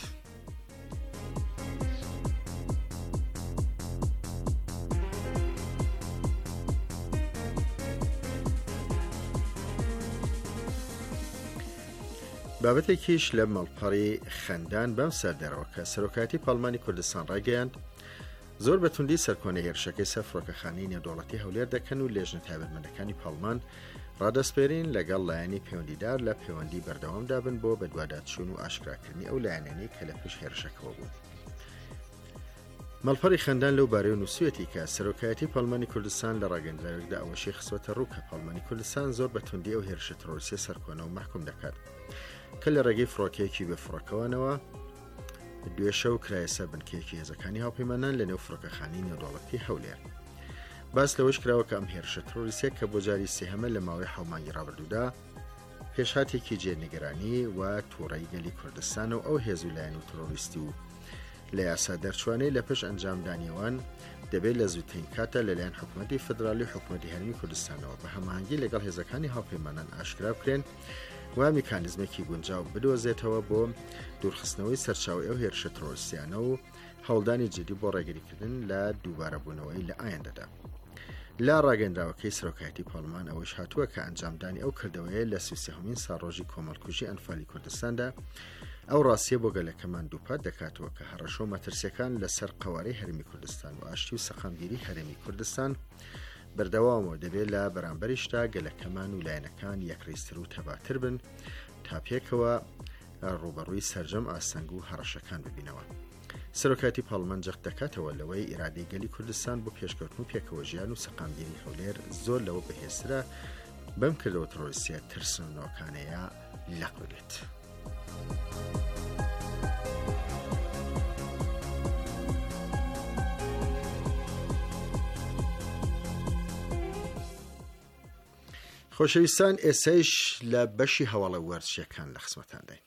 بابەتێکیش لە مەڵپەڕی خەندان بەم سەردەرەوە کە سەرۆکایەتی پاڵمانی کوردستان ڕاگەیاند زۆر بەتوندی سەرکۆنە هێرشەکەی سەر فڕۆکەخانەی نێودەوڵەتی هەولێر دەکەن و لێژنە تایبەتمەندەکانی پاڵمان ڕادەسپێرین لەگەڵ لایەنی پەیوەندیدار لە پەیوەندی بەردەوامدا بن بۆ بەدواداچوون و ئاشکراکردنی ئەو لایەنانەی کە لە پشت هێرشەکەەوە بوون. مەڵپەڕی خەندان لەو بارەی نووسویەتی کە سەرۆکایەتی پاڵمانی کوردستان لە ڕاگەندراوێکدا ئەوەشی خستوەتە ڕوو کە پاڵمانی کوردستان زۆر بەتوندی ئەو هێرشە تەرۆریستی سەرکۆنە و محکوم دەکات کە لە ڕێگەی فڕۆکەیەکی بە فڕۆکەوەنەوە دوێشە و کرایەسە بنکەیەکی هێزەکانی هاوپەیمانان لە نێو فڕۆکەخانەی نێودەوڵەتی هەولێر. باس لەوەش کراوە کە ئەم هێرشە تەرۆریستیە کە بۆ جاری سێهەمە لە ماوەی حەومانی ڕابردوودا پێشهاتێکی جێنیگەرانی و تووڕەی گەلی کوردستان و ئەو هێزولایەن و تەرۆریستی و لە یاسا دەرچوانەی لە پێش ئەنجامدانیەوان دەبێت لە زووترین کاتە لەلایەن حکوومەتی فدرالی و حکوومەتی هەرمی کوردستانەوە بە هەماهەنگی لەگەڵ هێزەکانی هاوپەیمانان ئاشکرا بکرێن و میکانیزمێکی گونجاو بدۆزێتەوە بۆ دوورخستنەوەی سەرچاوی ئەو هێرشە تەرۆریستیانە و هەوڵدانی جدی بۆ ڕێگریکردن لە دووبارەبوونەوەی لە ئایندەدا. لا ڕاگەندراوەکەی سەرۆکایەتی پاڵمان ئەوەش هاتووە کە ئەنجامدانی ئەو کردەوەیە لە سی و سێهەمین ساڵڕۆژی کۆمەڵکوژی ئەنفالی کوردستاندا ئەو ڕاستیە بۆ گەلەکەمان دووپات دەکاتەوە کە هەڕەشۆ مەترسیەکان لەسەر قەوارەی هەرمی کوردستان و ئاشتی و سەقامگیری هەرێمی کوردستان بەردەوامەوە دەبێت لە بەرامبەریشتا گەلەکەمان و لایەنەکان یەکڕیستر و تەباتر بن تا پێکەوە ڕوبەڕووی سەرجەم ئاستەنگ و هەڕەشەکان ببینەوە. سەرۆکایەتی پاڵمان جەخت دەکاتەوە لەوەی ئیرادەی گەلی کوردستان بۆ پێشکەوتن و پێکەوە ژیان و سەقامگیری هەولێر زۆر لەوە بەهێزترە بەم کردەوە تەرۆریستیە ترسنەوەکانەیە لەق ببێت. خۆشەویستان ئێسایش لە بەشی هەواڵە وەرزشیەکان لە خزمەتان داین.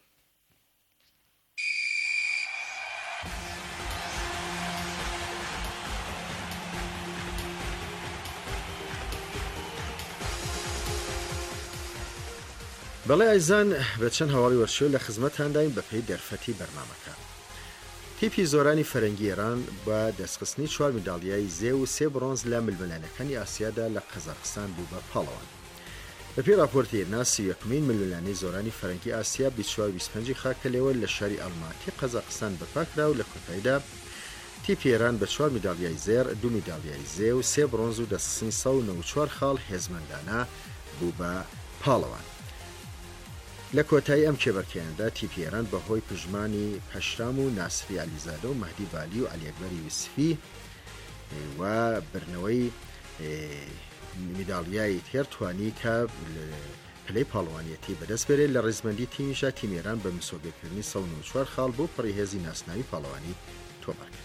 بەڵێ ئایزان بە چەند هەواڵی وەرزشی لە خزمەتان داین بەپێی دەرفەتی بەرنامەکە. تیپی زۆرانی فەرەنگی ئێران بە دەستخستنی چوار منداڵیای زێ و سێ برۆنز لە ململانەکانی ئاسیادا لە قەزاقستان بوو بە پاڵەوان. بەپێی راپۆرتی ناسی یەکمین ملیۆنانەی زۆرانی فەرەنگی ئاسیا بیست و چوار و بیست و پێنج خاکە لێوە لە شاری ئەڵماتی قەزاقستان بەپاکرا و لە کۆتاییدا تیپی ئێران بە چوار میدالیای زێر، دوو میدالیای زێ و سێ برۆنز و دەستخستنی سەد و نۆ و چوار خاڵ هێزمەندانە بوو بە پاڵەوان. لە کۆتایی ئەم کێبەرکێنەدا تیپی ئێران بەهۆی پژمانی پەشرام و ناسری علیزادە و مەهدی بالی و عەلی ئەکبەری یوسفی و برنەوەی میدالیای تێر توانی کە پلەی پاڵەوانیەتی بەدەست بێرێت. لە ڕێزمەندی تیمیشا تیمی ئێران بە مسۆگەکردنی سەد و نۆ و چوار خاڵ بۆ پڕیهێزی ناسناوی پاڵەوانی تۆمار کرد.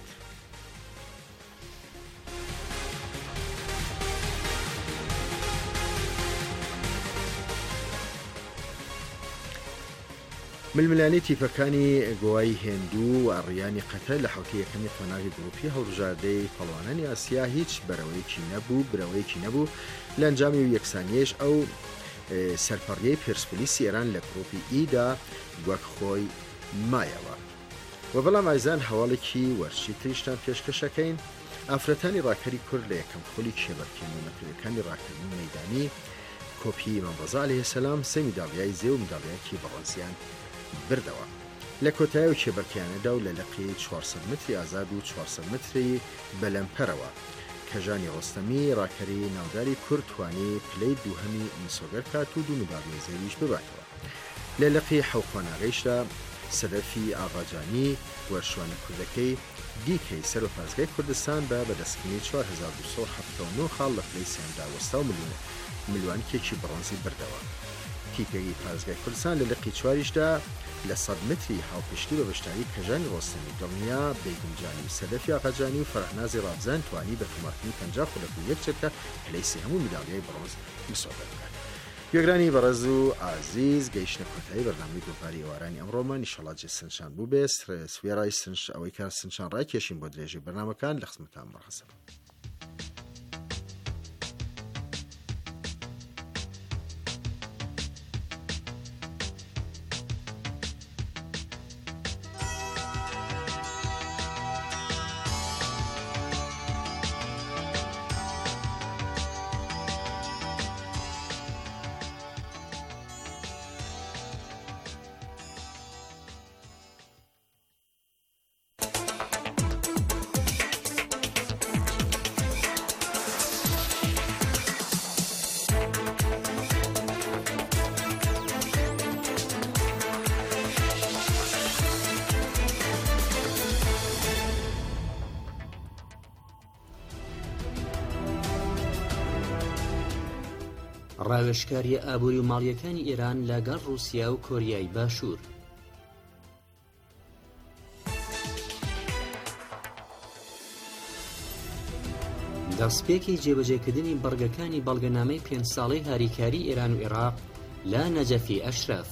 ململانی تیپەکانی گۆوای هێندوو و ئەڕیانی قەتەر لە حوتی یەکەمی قۆناغی گروپی هەڵبژاردەی پاڵەوانانی ئاسیا هیچ بەرەوەیەکی نەبوو برەوەیەکی نەبوو لە ئەنجامی و یەکسانیەش ئەو سەرپەڕیەی پێرسپۆلیسی ئێران لە گروپی ئیدا وەک خۆی مایەوە. و بەڵام ئایزان هەواڵێکی وەرشی تریشتان پێشکەشەکەین. ئافرەتانی ڕاکەری کورد لە یەکەم خۆلی کێبەرکێنەوەکانی ڕاکردنی مەیدانی کۆپی ئیمام ڕەزا عەلەیهی سەلام سێ میدالیای زێ و میدالیایەکی بەڕۆنزیان بردەوە. لە کۆتایی و کێبەرکێنەدا و لە لەقی چوارسەد متری ئازاد و چوارسەد متری بەلەمپەرەوە کە ژانی ڕۆستەمی ڕاکەری ناوداری کورد توانی پلەی دووهەمی مسۆگەر کات و دوو میدالیای زێویش بباتەوە. لە لەقی حەوقۆناغیشدا سەدەفی ئاغاجانی وەرشوانە کوردەکەی دیکەی سەر و پارێزگای کوردستان بە بەدەستکردنی چوار هەزار و دوو سەد و هەفتە و نۆ خاڵ لە پلەی سێمدا وەستا و ملیۆنکێکی بڕۆنزی بردەوە. تیپێکی پارێزگای کوردستان لە لەقی چواریشدا لە سەد متری هاوپشتی بە بەشداری کەژانی ڕۆستەمی دڵنیا بەیگومجانی و سەدەفی ئاغاجانی و فەرەحنازی ڕابزان توانی بە تۆمارکردنی پەنجا خولەک و یەک چەکە پلەی سێهەم و میدالیای بڕۆنز مسۆگەر بکات. گوێگرانی بەڕێز و ئازیز گەیشتە کۆتایی بەرنامەی گۆپاری ئێوارانی ئەمڕۆمان ئیشەڵڵا جێ سنشان بوو بێ سوێڕای سنش ئەوەی کار سنشان ڕاکێشین بۆ درێژی بەرنامەکان لە خزمەتان بەڕێزەوە. ڕاوێژکاریە ئابووری و ماڵیەکانی ئێران لەگەڵ رووسیا و کۆریای باشوور. دەستپێکی جێبەجێکردنی بەڵگەکانی بەڵگەنامەی پێنج ساڵەی هاریکاری ئێران و عێراق لە نەجەفی ئەشرەف.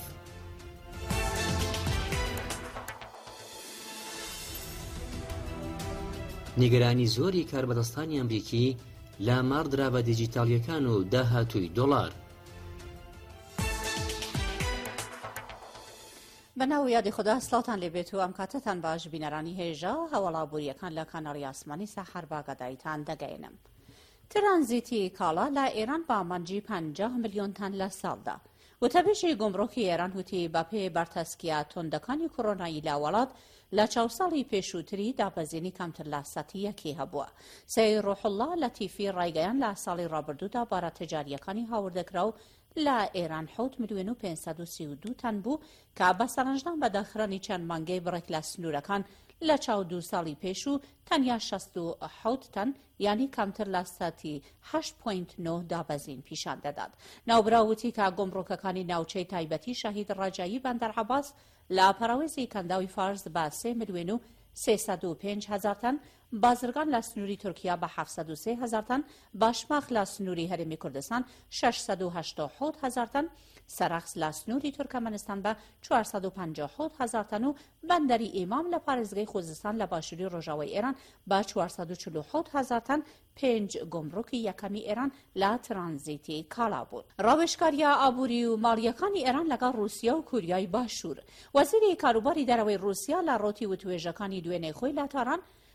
نیگەرانی زۆری کاربەدەستانی ئەمریکی لە ماردراوە دیجیتالیەکان و داهاتووی دۆڵار. بەناو یادی خدا سڵاتان لێبێت و ئەم کاتتان باش بینەرانی هێژە هەوڵابووریەکان لە کاناڵی ئاسمانی ساحەر باگەداییتان دەگەێنم. ترانزیتی کاڵا لە ئێران بە ئامانجی پەنجاه ملیۆن تان لە ساڵدا. وتەبێژی گۆمڕۆکی ئێران وتی بەپێ بەرتەسکیە تۆندەکانی کۆڕۆنایی لە وڵات لە چاو ساڵی پێشووتری دابەزینی کەمتر لە سەتی یەکی هەبووە. سەید ڕۆحوڵڵا لەتیفی ڕایگەیان لە ساڵی ڕابردوودا بارە تجاریەکانی هاوردەکرا و لە ئێران حوت ملیۆن و پێنج سەد و سی و دوو تەن بوو کە بە سەرنجدان بە داخرانی چەند مانگەی بڕێک لە سنوورەکان لە چاو دوو ساڵی پێش و تەنیا شەست و حەوت تەن یعنی کەمتر لە سەتی هەشت پۆینت نۆ دابەزین پیشان دەدات. ناوبراوتی کە گۆمڕۆکەکانی ناوچەی تایبەتی شاهید ڕاجایی بەندەر عەباس لە پەراوێزی کەنداوی فارس بە سێ ملیۆن و سێسەد و پێنج هەزار تەن، بازرگان لە سنووری تورکیا بە حەفسەد و سێ هەزار تەن، باشماخ لە سنووری هەرێمی کوردستان شەشسەد و هەشتاد و حەوت هەزار تەن، سەرەخس لە سنووری تورکمەنستان بە چوارسەد و پەنجاه و حەوت هەزار تەن و بەندەری ئیمام لە پارێزگای خوزستان لە باشووری ڕۆژاوای ئێران بە چوارسەد و چل و حەوت هەزار تەن. پێنج گۆمڕۆکی یەکەمی ئێران لە ترانزیتی کاڵا بوون. ڕاوێژکاریە ئابووری و ماڵیەکانی ئێران لەگەڵ رووسیا و کوریای باشوور. وەزیری کاروباری دەرەوەی رووسیا لە ڕۆتی وتوێژەکانی دوێنەی خۆی لە تاران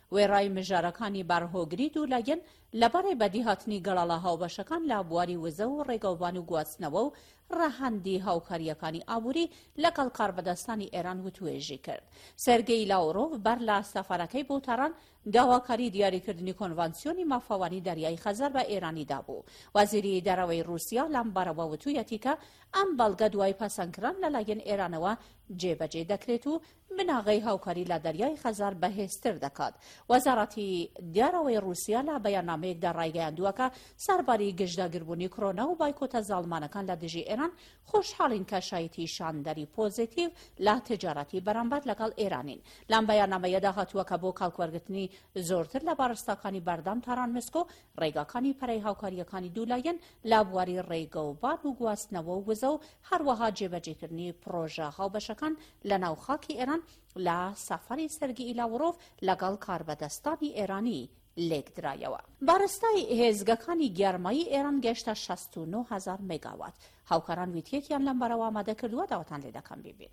وێڕای مژارەکانی بەرهۆگری دوولایەن لەبەرەی بەدیهاتنی گەڵاڵە هاوبەشەکان لە بواری وزە و ڕێگەوبان و گواستنەوە و ڕەهەندی هاوکاریەکانی ئابووری لەگەڵ کاربەدەستانی ئێران وتوێژی کرد. سێرگەی لاوڕۆڤ بەر لە سەفەرەکەی بۆ تەران داواکاری دیاریکردنی کۆنڤانسیۆنی مافەوانی دەریای خەزەر بە ئێرانیدا بوو. وەزیری دەرەوەی رووسیا لەم بارەوە وتوویەتی کە ئەم بەڵگە دوای پەسەندکردن لەلایەن ئێرانەوە جێبەجێ دەکرێت و بناغەی هاوکاری لە دەریای خەزەر بەهێزتر دەکات. وەزارەتی دەرەوەی رووسیا لە بەیاننامەیەکدا ڕایگەیاندووە کە سەرباری گشتداگیربوونی کۆرۆنا و بایکۆتە زاڵمانەکان لە دژی ئێران خۆشحاڵین کە شایەتی شاندەری پۆزیتیڤ لە تجارەتی بەرامبەر لەگەڵ ئێرانین. لەم بەیاننامەیەدا هاتووە کە بۆ کاڵکوەرگرتنی زۆرتر لە بارستاکانی بەردەم تاران مسکۆ ڕێگاکانی پەرەی هاوکاریەکانی دوولایەن لە بواری ڕێگەوبان و گواستنەوە و وزە و هەروەها جێبەجێکردنی پرۆژە هاوبەشەکان لە ناو خاکی ئێران لە سەفەری سەرگی ئیلاوڕۆڤ لەگەڵ کاربەدەستانی ئێرانی لێک درایەوە. بارستای هێزگەکانی گەرمایی ئێران گەشتە شەست و نۆ هەزار مێگاوات. هاوکاران ویتیەکیان لەم بەرەوە ئامادە کردووە، داواتان لێ دەکەم ببینن.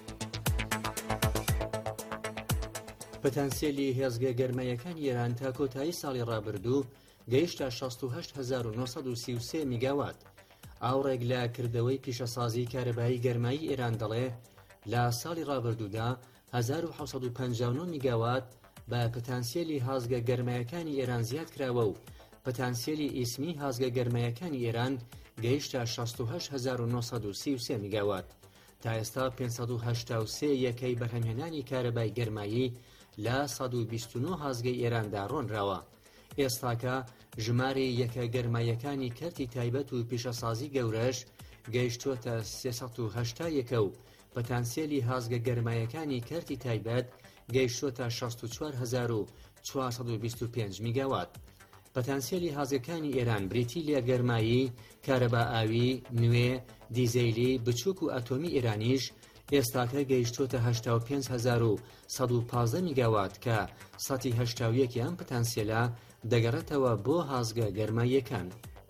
پەتەنسیێلی هێزگە گەرماییەکانی ئێران تا کۆتایی ساڵی ڕابردوو گەیشتە شەست و هەشت هەزار و نۆ سەد و سی و سێ میگاوات. ئاوڕێک لە کردەوەی پیشەسازی کارەبایی گەرمایی ئێران دەڵێ لە ساڵی ڕابردوودا هەزار و حەوت سەد و پەنجا و نۆ میگاوات بە پەتەنسیێلی هازگە گەرماییەکانی ئێران زیاد کراوە و پەتەنسیێلی ئیسمی هازگە گەرماییەکانی ئێران گەیشتە شەست و هەشت هەزار و نۆ سەد و سی و سێ میگاوات. تا ئێستا پێنج سەد و هەشتا و سێ یەکەی بەرهەمهێنانی کارەبای گەرمایی لە سەد و بیست و نۆ هازگەی ئێراندا ڕۆنراوە. ئێستاکە ژمارە یەکە گەرماییەکانی کەرتی تایبەت و پیشەسازی گەورەش گەیشتووەتە سێسەد و هەشتا یەکە و پەتەنسیێلی هازگە گەرماییەکانی کەرتی تایبەت گەیشتووەتە شەست و چوار هەزار و چوار سەد و بیست و پێنج میگاوات. پەتەنسیێلی هازگەکانی ئێران بریتی لێ گەرمایی، کارەبا ئاوی، نوێ، دیزەیلی، بچووک و ئەتۆمی ئێرانیش ئێستاکە گەیشتووەتە هەشتا و پێنج هەزار و سەد و پانزدە میگاوات کە سەتی هەشتا و یەک ئەم پەتەنسیێلە دەگەڕێتەوە بۆ هازگە گەرماییەکان.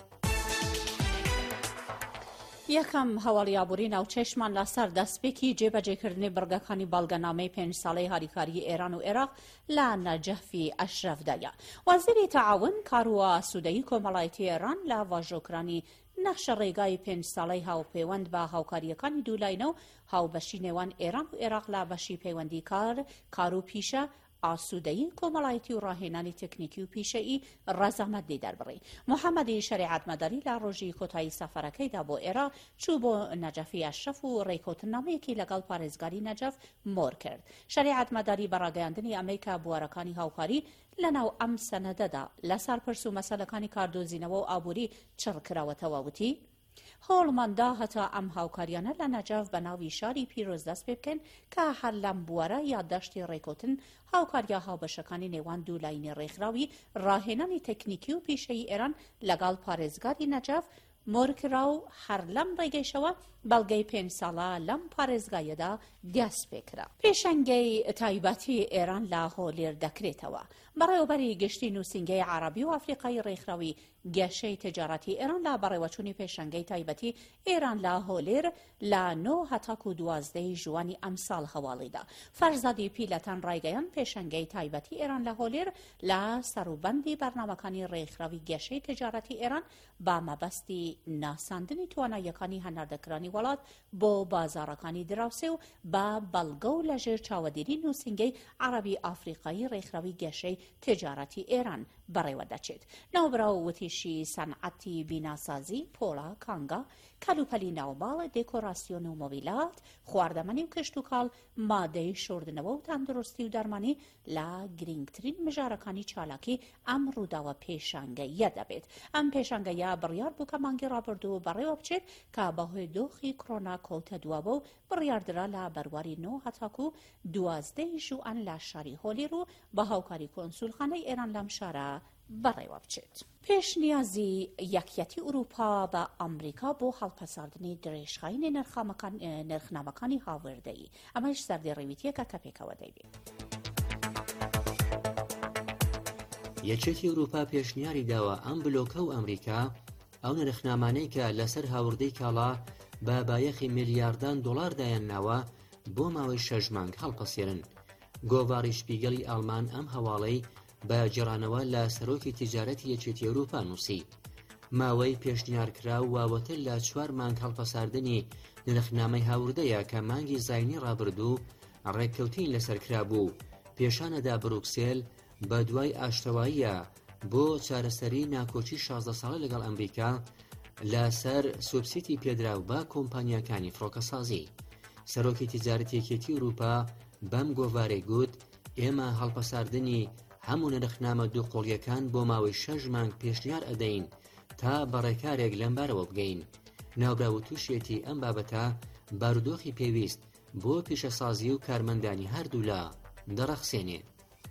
یەکەم هەواڵیابووری ناوچەشمان لەسەر دەستپێکی جێبەجێکردنی بڕگەکانی باڵگەنامەی پێنج ساڵەی هاریکاری ئێران و عێراق لە نەجەفی ئەشرەفدایە. وەزیری تەعاون کار و ئاسوودەیی کۆمەڵایەتی ئێران لە واژۆکرانی نەخشە ڕێگای پێنج ساڵەی هاوپەیوەند بە هاوکاریەکانی دوولاینە و هاوبەشی نێوان ئێران و عێراق لە بەشی پەیوەندی کار، کار و پیشە، ئاسوودەیی کۆمەڵایەتی و ڕاهێنانی تەکنیکی و پیشەیی ڕەزامەندی دەربڕی. محەممەدی شەریعەت مەدەری لە ڕۆژی کۆتایی سەفەرەکەیدا بۆ عێراق چوو بۆ نەجەفی ئەشرەف و ڕێککەوتنامەیەکی لەگەڵ پارێزگاری نەجەف مۆر کرد. شەریعەت مەدەری بەڕاگەیاندنی ئەمریکا بوارەکانی هاوکاری لەناو ئەم سەنەدەدا لەسەر پرس و مەسەلەکانی کاردۆزینەوە و ئابووری چڕ کراوەتەوە وتی هۆڵماندا هەتا ئەم هاوکاریانە لە نەجاف بە ناوی شاری پیرۆز دەست پێ بکەن کە هەر لەم بوارە یادداشتی ڕێکوتن هاوکاریە هاوبەشەکانی نێوان دوولاینی ڕێکخراوی ڕاهێنانی تەکنیکی و پیشەیی ئێران لەگەڵ پارێزگاری نەجاف مۆرکرا و هەر لەم ڕێگەیشەوە بەڵگەی پێنج ساڵە لەم پارێزگایەدا دەست پێکرا. پێشەنگەی تایبەتی ئێران لە هۆلێر دەکرێتەوە. بەڕێوەبەری گشتی نووسینگەی عربی و ئەفریقای ڕێکخراوی گەشەی تجارەتی ئێران لە بەڕێوەچوونی پێشەنگەی تایبەتی ئێران لە هۆلێر لە نۆ هەتاک و دوازدەی ژوانی ئەم ساڵ هەواڵیدا. فەرزادی پیلەتەن ڕایگەیان پێشەنگەی تایبەتی ئێران لە هۆلێر لە سەروبەندی بەرنامەکانی ڕێکخراوی گەشەی تجارەتی ئێران با مەبەستی ناساندنی تواناییەکانی هەناردەکرانی وڵات بۆ بازاڕەکانی دراوسێ و با بەڵگە و لەژێر چاوەدێری نووسینگەی عربی ئافریقایی ڕێکخراوی گەشەی تجارەتی ئێران بەڕێوە دەچێت. ناوبراو وتیشی سەنعەتی بیناسازی، پۆڵا، کانگا، کەلوپەلی ناوباڵ، دێکۆراسیۆن و مۆبیلات، خواردەمەنی و کشت و کاڵ، مادەی شۆردنەوە و تەندروستی و دەرمانی لە گرنگترین مژارەکانی چالاکی ئەم ڕووداوە پێشانگەیە دەبێت. ئەم پێشانگەیە بڕیار بوو کە مانگی ڕابردوو بەڕێوە بچێت کە بەهۆی دۆخی کۆڕۆنا کۆتە دوابە و بڕیاردرا لە بەرواری نۆ هەتاک و دوازدەی ژوئان لە شاری هۆلێر و بە هاوکاری کۆنسولخانەی ئێران لەم شارە بەڕێوە بچێت. پێشنیازی یەکیەتی ئوروپا بە ئەمریکا بۆ هەڵپەساردنی درێژخایینی نرخنامەکانی هاوردەیی. ئەمەش سەردی ڕێویتیەکە کە پێکەوە دەیبێت. یەکێتی ئوروپا پێشنیاری داوە ئەم بلۆکە و ئەمریکا ئەو نرخنامانەی کە لەسەر هاوردەی کاڵا بە بایەخی میلیاردان دۆڵار دایانناوە بۆ ماوەی شەژ مانگ هەڵپەسێرن. گۆڤاری شپیگەلی ئەڵمان ئەم هەواڵەی بە جێڕانەوە لە سەرۆکی تیجارەتی یەکێتی ئەوروپا نووسی. ماوەی پێشنیارکرا و واوەتر لە چوار مانگ هەڵپەساردنی نرخنامەی هاوردەیە کە مانگی زاینی ڕابردوو ڕێککەوتین لەسەرکرا بوو. پێشانەدا بروکسێل بە دوای ئاشتەواییە بۆ چارەسەری ناکۆچی شازدە ساڵە لەگەڵ ئەمریکا لەسەر سوبسیتی پێدراو بە کۆمپانیاکانی فڕۆکەسازی. سەرۆکی تیجارەتی یەکێتی ئەوروپا بەم گۆڤارەی گوت ئێمە هەڵپەساردنی هەموو نرخنامە دووقۆڵیەکان بۆ ماوەی شەش مانگ پێشنیار ئەدەین تا بەڕێکارێک لەمبارەوە بگەین. ناوبراو تووشێتی ئەم بابەتە بارودۆخی پێویست بۆ پیشەسازی و کارمەندانی هەردوو لە دەڕەخسێنێت.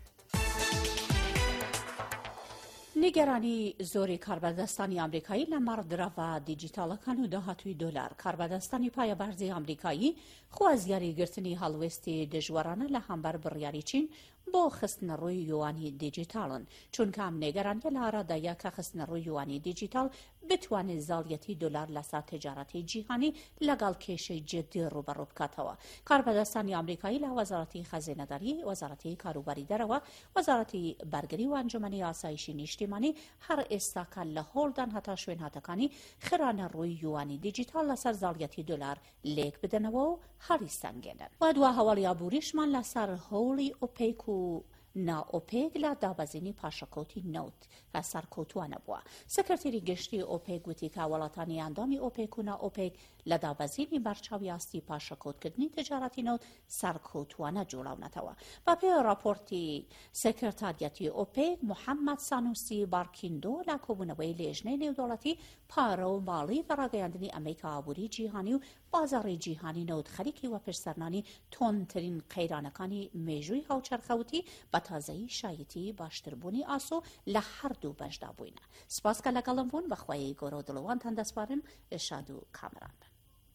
نیگەرانی زۆری کاربەدەستانی ئەمریکایی لە مەڕدراوە دیجیتاڵەکان و داهاتووی دۆلار. کاربەدەستانی پایە بەرزی ئەمریکایی خوازیاریگرتنی هەڵوێستی دژوارانە لە هەمبەر بڕیاری چین بۆ خستنە ڕووی یوانی دیجیتاڵن، چونکە ئەم نێگەرانیە لە ئارادایە کە خستنە ڕووی یوانی دیجیتاڵ بتوانێت زاڵیەتی دۆلار لەسەر تجارەتی جیهانی لەگەڵ کێشەی جدی ڕوبەڕوو بکاتەوە. کاربەدەستانی ئەمریکایی لە وەزارەتی خەزینەداری، وەزارەتی کاروباری دەرەوە، وەزارەتی بەرگری و ئەنجومەنی ئاسایشی نیشتیمانی هەر ئێستاکە لە هۆڵدان هەتا شوێن هاتەکانی خرانە ڕووی یوانی دیجیتاڵ لەسەر زاڵیەتی دۆلار لێک بدەنەوە و هەڵی سەنگێنن. و دووە هەواڵی ئابووریشمان لەسەر هەوڵی ئۆپێک و نائۆپێک لە دابەزینی پاشەکەوتی نەوت کە سەرکەوتووانە بووە. سەکرتێری گشتی ئۆپێک گوتی کە وڵاتانی ئەندامی ئۆپێک و نائۆپێک لە دابەزینی بەرچاوی ئاستی پاشەکەوتکردنی تجارەتی نەوت سەرکەوتووانە جوڵاونەتەوە. بە پێی راپۆرتی سەکرتاریەتی ئۆپێک، محەممەد سانوسی بارکیندۆ لە کۆبوونەوەی لێژنەی نێودەوڵەتی پارە و ماڵی بەڕاگەیاندنی ئەمریکا ئابووری جیهانی و بازاڕی جیهانی نەوت خەریکی وە پشتسەرنانی تۆنترین قەیرانەکانی مێژووی هاوچەرخەوتی بە تازەیی شایەتی باشتربوونی ئاسۆ لە هەردوو بەشدا بووینە. سپاس کە لەگەڵم بوون. بەخوای گەورە و دڵەوانتان دەسپارم. شاد و کامران بن.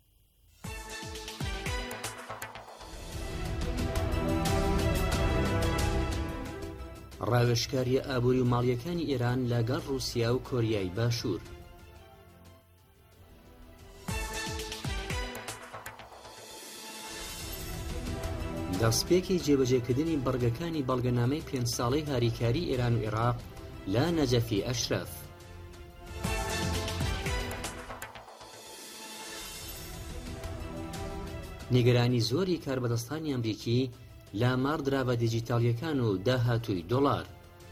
ڕاوێژکاری ئابووری و ماڵیەکانی ئێران لەگەڵ رووسیا و کۆریای باشوور. دەستپێکی جێبەجێکردنی بەڵگەکانی بەڵگەنامەی پێنج ساڵەی هاریکاری ئێران و عێراق لە نەجەفی ئەشرەف. نیگەرانی زۆری کاربەدەستانی ئەمریکی لە ماڕدراوە دیجیتاڵیەکان و داهاتووی دۆڵار.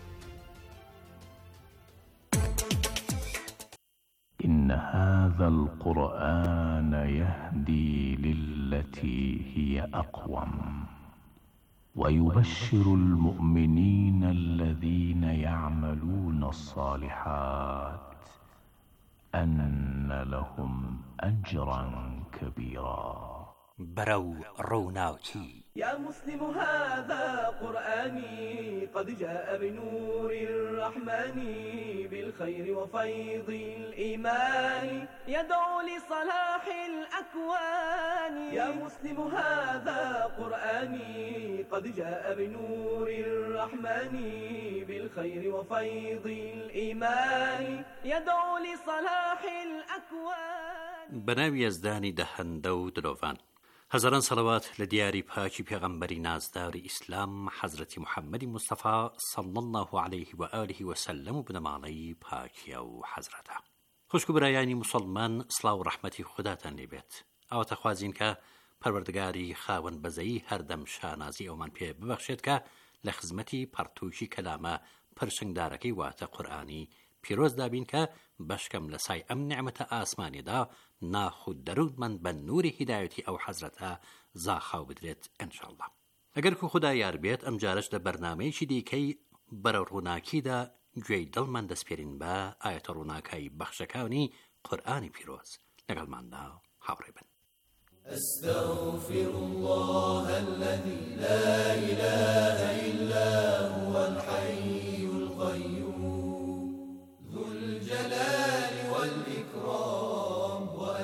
إن هذا القرآن يهدي للتي هي أقوم ويبشر المؤمنين الذين يعملون الصالحات أن لهم أجرا كبيرا. برو روناوتي يا مسلم هذا قرآني قد جاء بنور الرحمن بالخير وفيض الإيمان يدعو لصلاح الأكوان. يا مسلم هذا قرآني قد جاء بنور الرحمن بالخير وفيض الإيمان يدعو لصلاح الأكوان. بناوي يزداني دهن دو دلوفان. هزاران صلوات لدياري پاکی پیغمبری نازدار اسلام حضرت محمد مصطفى صلى الله عليه وآله وسلم بنماني پاکی او حضرته. خوشکو برایانی مسلمان صلاة و رحمتی خداتان لبیت. او تخوازین که پروردگاری خاون بزایی هر دم شانازی او من پی ببخشید که لخزمتی پرتوشی کلامه پرسنگدارکی وات قرآنی پیروز دابین که بشکم لسای ام نعمت آسمانی دا ناخود درود من بن نور هدایتی او حضرتا زاخاو بدرێت انشاءالله. ئەگەر کو خدا یار بێت ئەم جارش لە بەرنامەیەکی دیکەی بەرە ڕووناکیدا گوێی دڵمان دەستپێرین بە ئاەتە ڕووناکایی بەخشەکانی قورئانی پیرۆز. لەگەڵماندا هاوڕێ بن. أستغفر الله الذي لا إله إلا هو الحي القيوم ذو الجلال والإكرام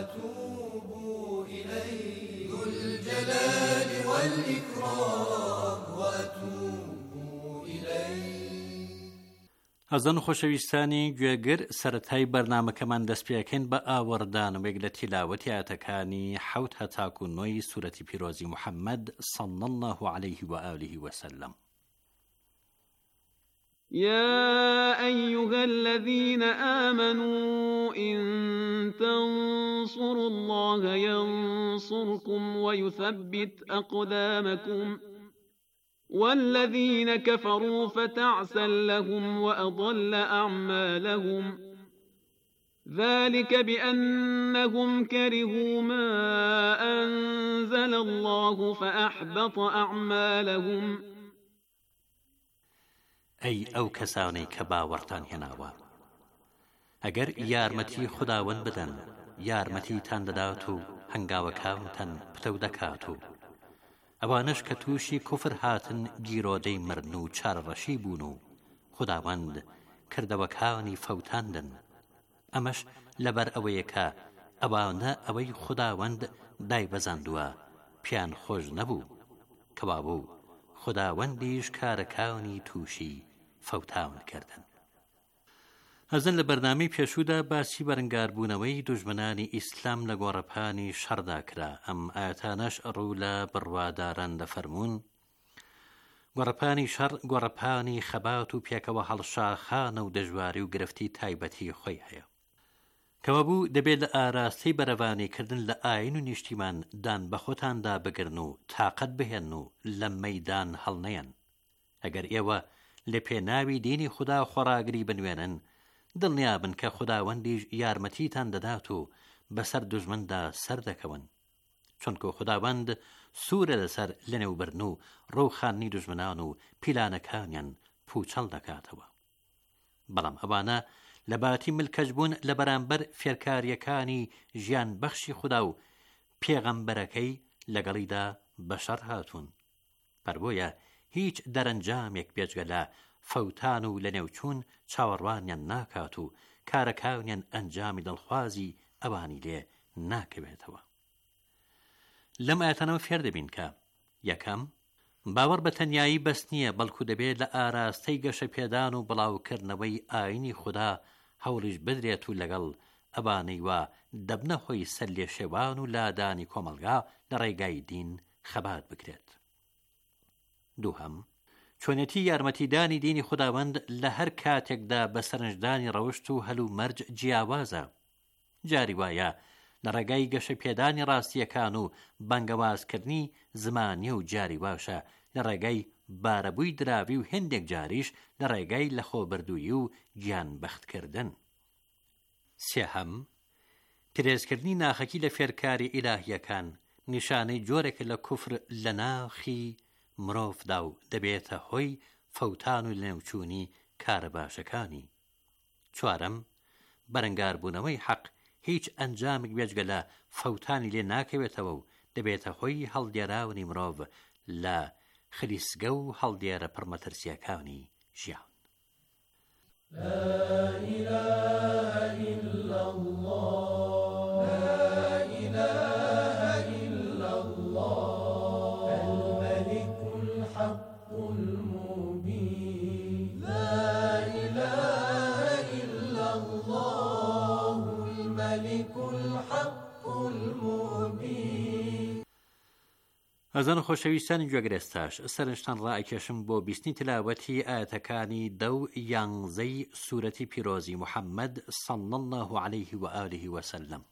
وأتوب إليه ذو الجلال والإكرام وأتوب إليه. ئەزان خۆشەویستانی گوێگر سەرەتای بەرنامەکەمان دەست پێکەین بە ئاوەردانەوەیەک لە تیلاوەتی ئاەتەکانی حەوت هەتاکو نۆی سورەتی پیرۆزی محەممەد صلی الله عليه وآله وسلم. يا أيها الذين آمنوا إن تنصروا الله ينصركم ويثبت أقدامكم والذين كفروا فتعسا لهم وأضل أعمالهم ذلك بأنهم كرهوا ما أنزل الله فأحبط أعمالهم. ئەی ئەو کەسانەی کە باوەڕتان هێناوە، ئەگەر یارمەتی خوداوەند بدەن یارمەتیتان دەدات و هەنگاوەکانتان پتە دەکات و ئەوانش کە تووشی کوفر هاتن گیرۆدەی مردن و چارەڕەشی بوون و خوداوەند کردەوەکانی فەوتاندن. ئەمەش لەبەر ئەوەیە کە ئەوانە ئەوەی خوداوەند دایبەزاندووە پیان خۆش نەبوو، کەوا بوو خوداوەندیش کارەکانی تووشی فەوتاون کردن. ئەزن لە بەرنامەی پێشوودا باسی بەرەنگاربوونەوەی دوژمنانی ئیسلام لە گۆڕەپانی شەڕدا کرا. ئەم ئاەتانەش ڕوو لە بڕواداران دەفەرموون گۆڕەپانی شەڕ گۆڕەپانی خەبات و پێکەوە هەڵشاخانە و دەژواری و گرفتی تایبەتی خۆی هەیە، کەوە بوو دەبێت لە ئاراستەی بەرەوانیکردن لە ئاین و نیشتیمان دان بە خۆتاندا بگرن و تاقەت بهێن و لە مەیدان هەڵنەیەن. ئەگەر ئێوە لە پێناوی دینی خوددا خۆراگری بنوێنن دڵنیابن کە خوداوەندیش یارمەتیتان دەدات و بەسەر دوژمندا سەر دەکەون، چونکە خوداوەند سوورە لەسەر لەنێوبردن و ڕۆخانی دوژمنان و پیلانەکانیان پوچەڵ دەکاتەوە. بەڵام ئەوانە لە باتی ملکەج بوون لە بەرامبەر فێرکاریەکانی ژیان بەخشی خوددا و پێغەمبەرەکەی لەگەڵیدا بەشەر هاتوون. پەروۆیە هیچ دەرەنجامێک بێجگە لە فەوتان و لە نێوچوون چاوەڕوانیان ناکات و کارەکانیان ئەنجامی دڵخوازی ئەوانی لێ ناکەوێتەوە. لەم ئاەتانەوە فێر دەبین کە یەکەم باوەڕ بە تەنیایی بەس نییە، بەڵکو دەبێت لە ئاراستەی گەشە پێدان و بڵاوکردنەوەی ئاینی خوددا هەوڵیش بدرێت و لەگەڵ ئەبانەی وا دەبنە هۆی سەر لێ شێوان و لادانی کۆمەلگا لە ڕێگای دین خەبات بکرێت. دووهەم چۆنێتی یارمەتیدانی دینی خوداوەند لە هەر کاتێکدا بە سەرنجدانی ڕەوشت و هەلو مەرج جیاوازە. جاری وایە لە ڕێگای گەشە پێدانی ڕاستیەکان و بانگەوازکردنی زمانی و جاری واشە لە ڕێگای بارەبووی دراوی و هێندێک جاریش لە ڕێگای لەخۆبردووی و گیان بەختکردن. سێهەم پرێزکردنی ناخەکی لە فێرکاری ئیلاهیەکان نیشانەی جۆرێک لە کوفر لە ناخی مرۆڤدا و دەبێتە هۆی فەوتان و لەنێوچوونی کارە باشەکانی. چوارەم بەرەنگاربوونەوەی حەق هیچ ئەنجامێک بێجگە لە فەوتانی لێ ناکەوێتەوە و دەبێتە هۆی هەڵدێراونی مرۆڤ لە خلیسگە و هەڵدێرە پڕمەترسیەکانی ژیان. لا إله إلا الله لا إله إلا الله الملك الحق المبين لا إله إلا الله الملك الحق المبين. ئەزان خۆشەویستانی گوێگرێستاش سەرنجتان ڕائکێشم بۆ بیستنی تلاوەتی ئاەتەکانی دە و یانزەی سوورەتی پیرۆزی محەممەد صلی الله عليه وآله وسلم.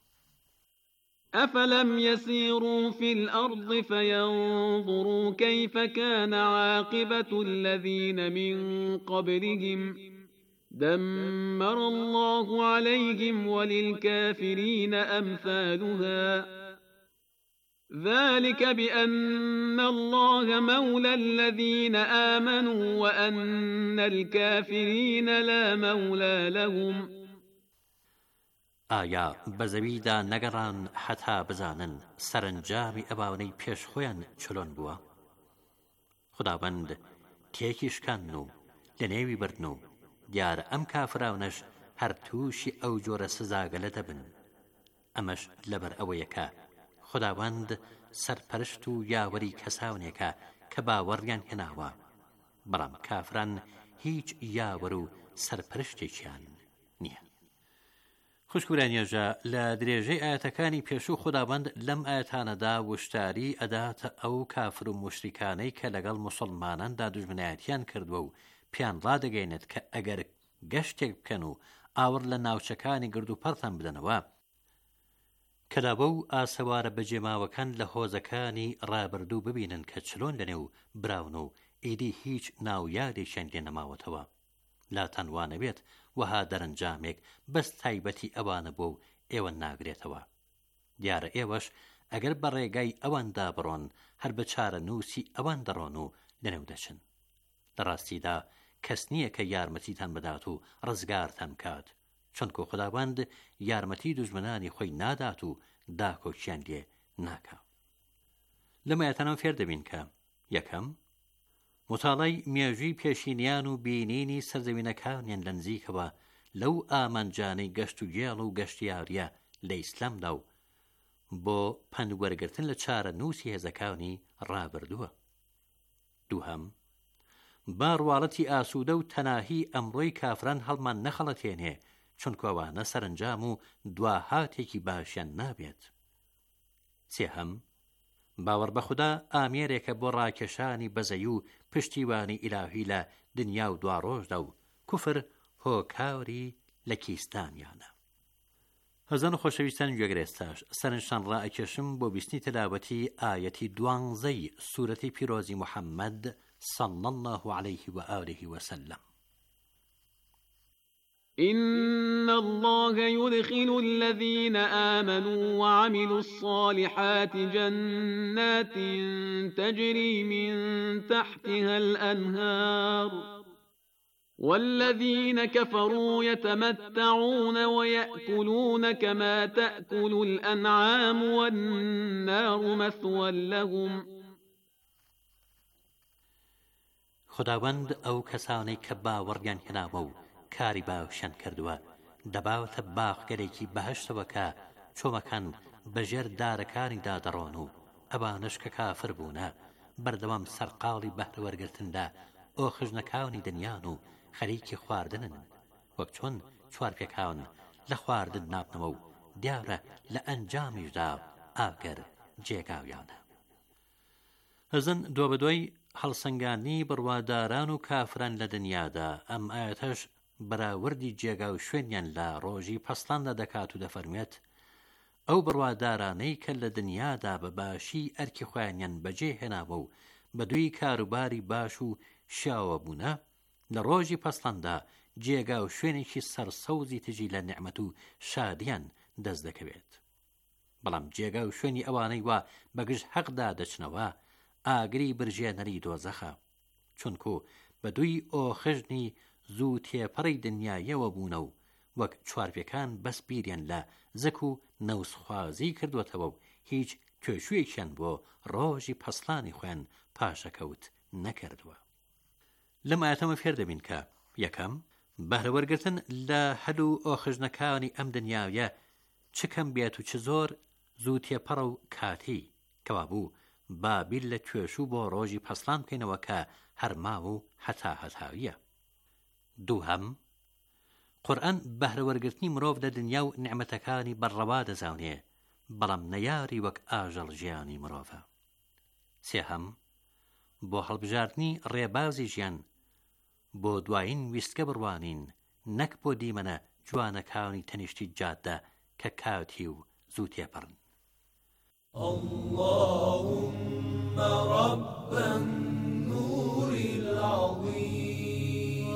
أفلم يسيروا في الأرض فينظروا كيف كان عاقبة الذين من قبلهم دمر الله عليهم وللكافرين أمثالها ذلك بأن الله مولى الذين آمنوا وأن الكافرين لا مولى لهم. ئایا بەزەویدا نەگەڕان حەتا بزانن سەرنجامی ئەوانەی پێش خۆیان چلۆن بووە؟ خوداوەند تێکیشکان و لە نێوی بردن و دیارە ئەم کافراونەش هەر تووشی ئەو جۆرە سزاگەلە دەبن. ئەمەش لەبەر ئەوەیەکە خوداوەند سەرپەرشت و یاوەری کەساونێکە کە باوەڕیان هێناوە، بەڵام کافران هیچ یاوەر و سەرپەرشتێکیان نییە. خوشکورانیێژە لە درێژەی ئاەتەکانی پێشوو خودابند لەم ئاەتانەدا وشتاری ئەداتە ئەو کافر و مشریکانەی کە لەگەڵ موسڵماناندا دوژمنایەتیان کردووە و پیان ڕادەگەینێت کە ئەگەر گەشتێک بکەن و ئاور لە ناوچەکانی گرد و پەرتان بدەنەوە کەدابە و ئاسەوارە بەجێماوەکان لە هۆزەکانی ڕابردوو ببینن کە چلۆن لەنێو براون و ئیدی هیچ ناویادێکیان لێ نەماوەتەوە لاتانوانەوێت وەها دەرەنجامێک بەس تایبەتی ئەوانە بۆ و ئێوە ناگرێتەوە. دیارە ئێوەش ئەگەر بە ڕێگای ئەواندا بڕۆن هەر بە چارە نووسی ئەوان دەڕۆن و لەنێو دەچن. لە ڕاستیدا کەس نییە کە یارمەتیتان بدات و ڕزگارتان بکات چونکە خوداوند یارمەتی دوژمنانی خۆی نادات و داکۆکیان لێ ناکا. لەمایەتانەوە فێر دەبین کە یەکەم متاڵای مێژووی پێشینیان و بینینی سەرزەوینەکانیان لە نزیکەوە لەو ئامانجانەی گەشت و گێڵ و گەشتیاریە لە ئیسلامدا و بۆ پەنوەرگرتن لە چارە نووسی هێزەکانی ڕابردووە. دووهەم باڕواڵەتی ئاسوودە و تەناهی ئەمڕۆی کافران هەڵمان نەخەڵەتێنێ چونکە ئەوانە سەرنجام و دواهاتێکی باشیان نابێت. سێهەم باوەڕ بە خودا ئامێرێکە بۆ ڕاکێشانی بەزەی و پشتیوانی ئیلاهی لە دنیا و دوا ڕۆژدا و کوفر هۆکاوری لە کیستانیانە. هەزان و خۆشەویستان گوێگرێستاش سەرنجتان ڕائەکێشم بۆ بیستنی تەلاوەتی ئایەتی دوانزەی سوورەتی پیرۆزی محەممەد صلى الله عليه وآله وسلم. إن الله يدخل الذين آمنوا وعملوا الصالحات جنات تجري من تحتها الأنهار والذين كفروا يتمتعون ويأكلون كما تأكل الأنعام والنار مثوى لهم. خداوند ئەو کەسانەی کە باوەڕیان هێناوە و کاری باوشیان کردووە دەباوەتە باخگەرێکی بەهەشتەوە کە چۆمەکان بەژێر دارەکانیدا دەڕۆن و ئەوانش کە کافر بوونە بەردەوام سەرقاڵی بەهرەوەرگرتندا ئۆخژنەکانی دنیان و خەریکی خواردنن وەک چۆن چوارپێکاون لە خواردن نابنەوە و دیارە لە ئەنجامیشدا ئاگەر جێگاویانە. هەزن دۆ بەدۆی هەڵسەنگانی بڕواداران و کافران لە دنیادا ئەم ئاەتەش بەراوردی جێگا و شوێنیان لە ڕۆژی پەسڵاندا دەکات و دەفەرمێت ئەو بڕوادارانەی کە لە دنیادا بە باشی ئەرکی خۆیانیان بەجێ هێناوە و بە دووی کاروباری باش و شیاوە بوونە لە ڕۆژی پەسڵاندا جێگا و شوێنێکی سەرسەوزی تژی لە نعمەت و شادیان دەست دەکەوێت. بەڵام جێگا و شوێنی ئەوانەی وا بەگشت حەقدا دەچنەوە ئاگری برژێنەری دۆزەخە چونکو بە دووی ئۆخژنی زوو تێپەڕی دنیایەوە بوونە و وەک چوارپێکان بەس بیریان لە زەک و نەوسخوازی کردوێتەوە و هیچ توێژوویەکیان بۆ ڕۆژی پەسڵانی خوێن پاشەکەوت نەکردووە. لەم ئاەتەمە فێر دەبین کە یەکەم بەهرەوەرگرتن لە هەلو ئۆخژنەکانی ئەم دنیاویە چ کەم بێت و چ زۆر زوو تێپەڕە و کاتی کەوا بوو بابیل لە توێشوو بۆ ڕۆژی پەسڵان بکەینەوە کە هەرما و هەتا هەتاویە. دووهەم قورئان بەهرەوەرگرتنی مرۆڤ لە دنیا و نعمەتەکانی بەڕەوا دەزانێ بەڵام نەیاری وەک ئاژەڵ ژیانی مرۆڤە. سێهەم بۆ هەڵبژاردنی ڕێبازی ژیان بۆ دوایین ویستکە بڕوانین نەک بۆ دیمەنە جوانەکانی تەنیشتی جادە کە کاتی و زوو تێپەڕن. اللهم رب النور العظيم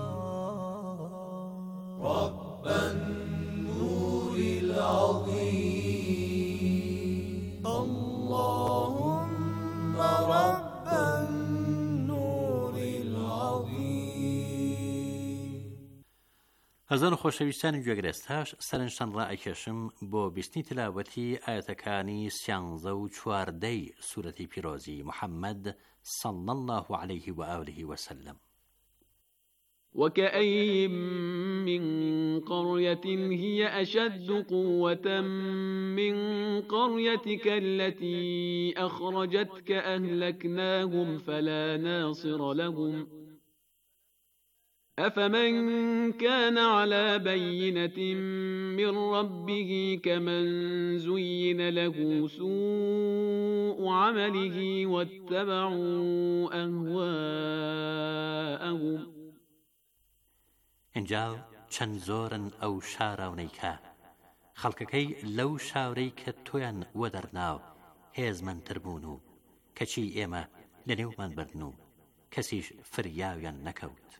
رب النور العظيم اللهم رب النور العظيم. هەزان و خۆشەویستانی گوێگرێستاش سەرنجتان ڕائەکێشم بۆ بیستنی تلاوەتی ئاەتەکانی سیانزە و چواردەی سوورەتی پیرۆزی محەممەد صلى الله عليه وآله وسلم. وكأي من قرية هي أشد قوة من قريتك التي أخرجتك أهلكناهم فلا ناصر لهم أفمن كان على بينة من ربه كمن زين له سوء عمله واتبعوا أهواءهم. اینجا چەند زۆرن ئەو شاراونەی کە خەڵکەکەی لەو شاورەی کە تۆیان وەدەرناو هێزمەندتر بوون و کەچی ئێمە لە نێومان بردن و کەسیش فریاویان نەکەوت.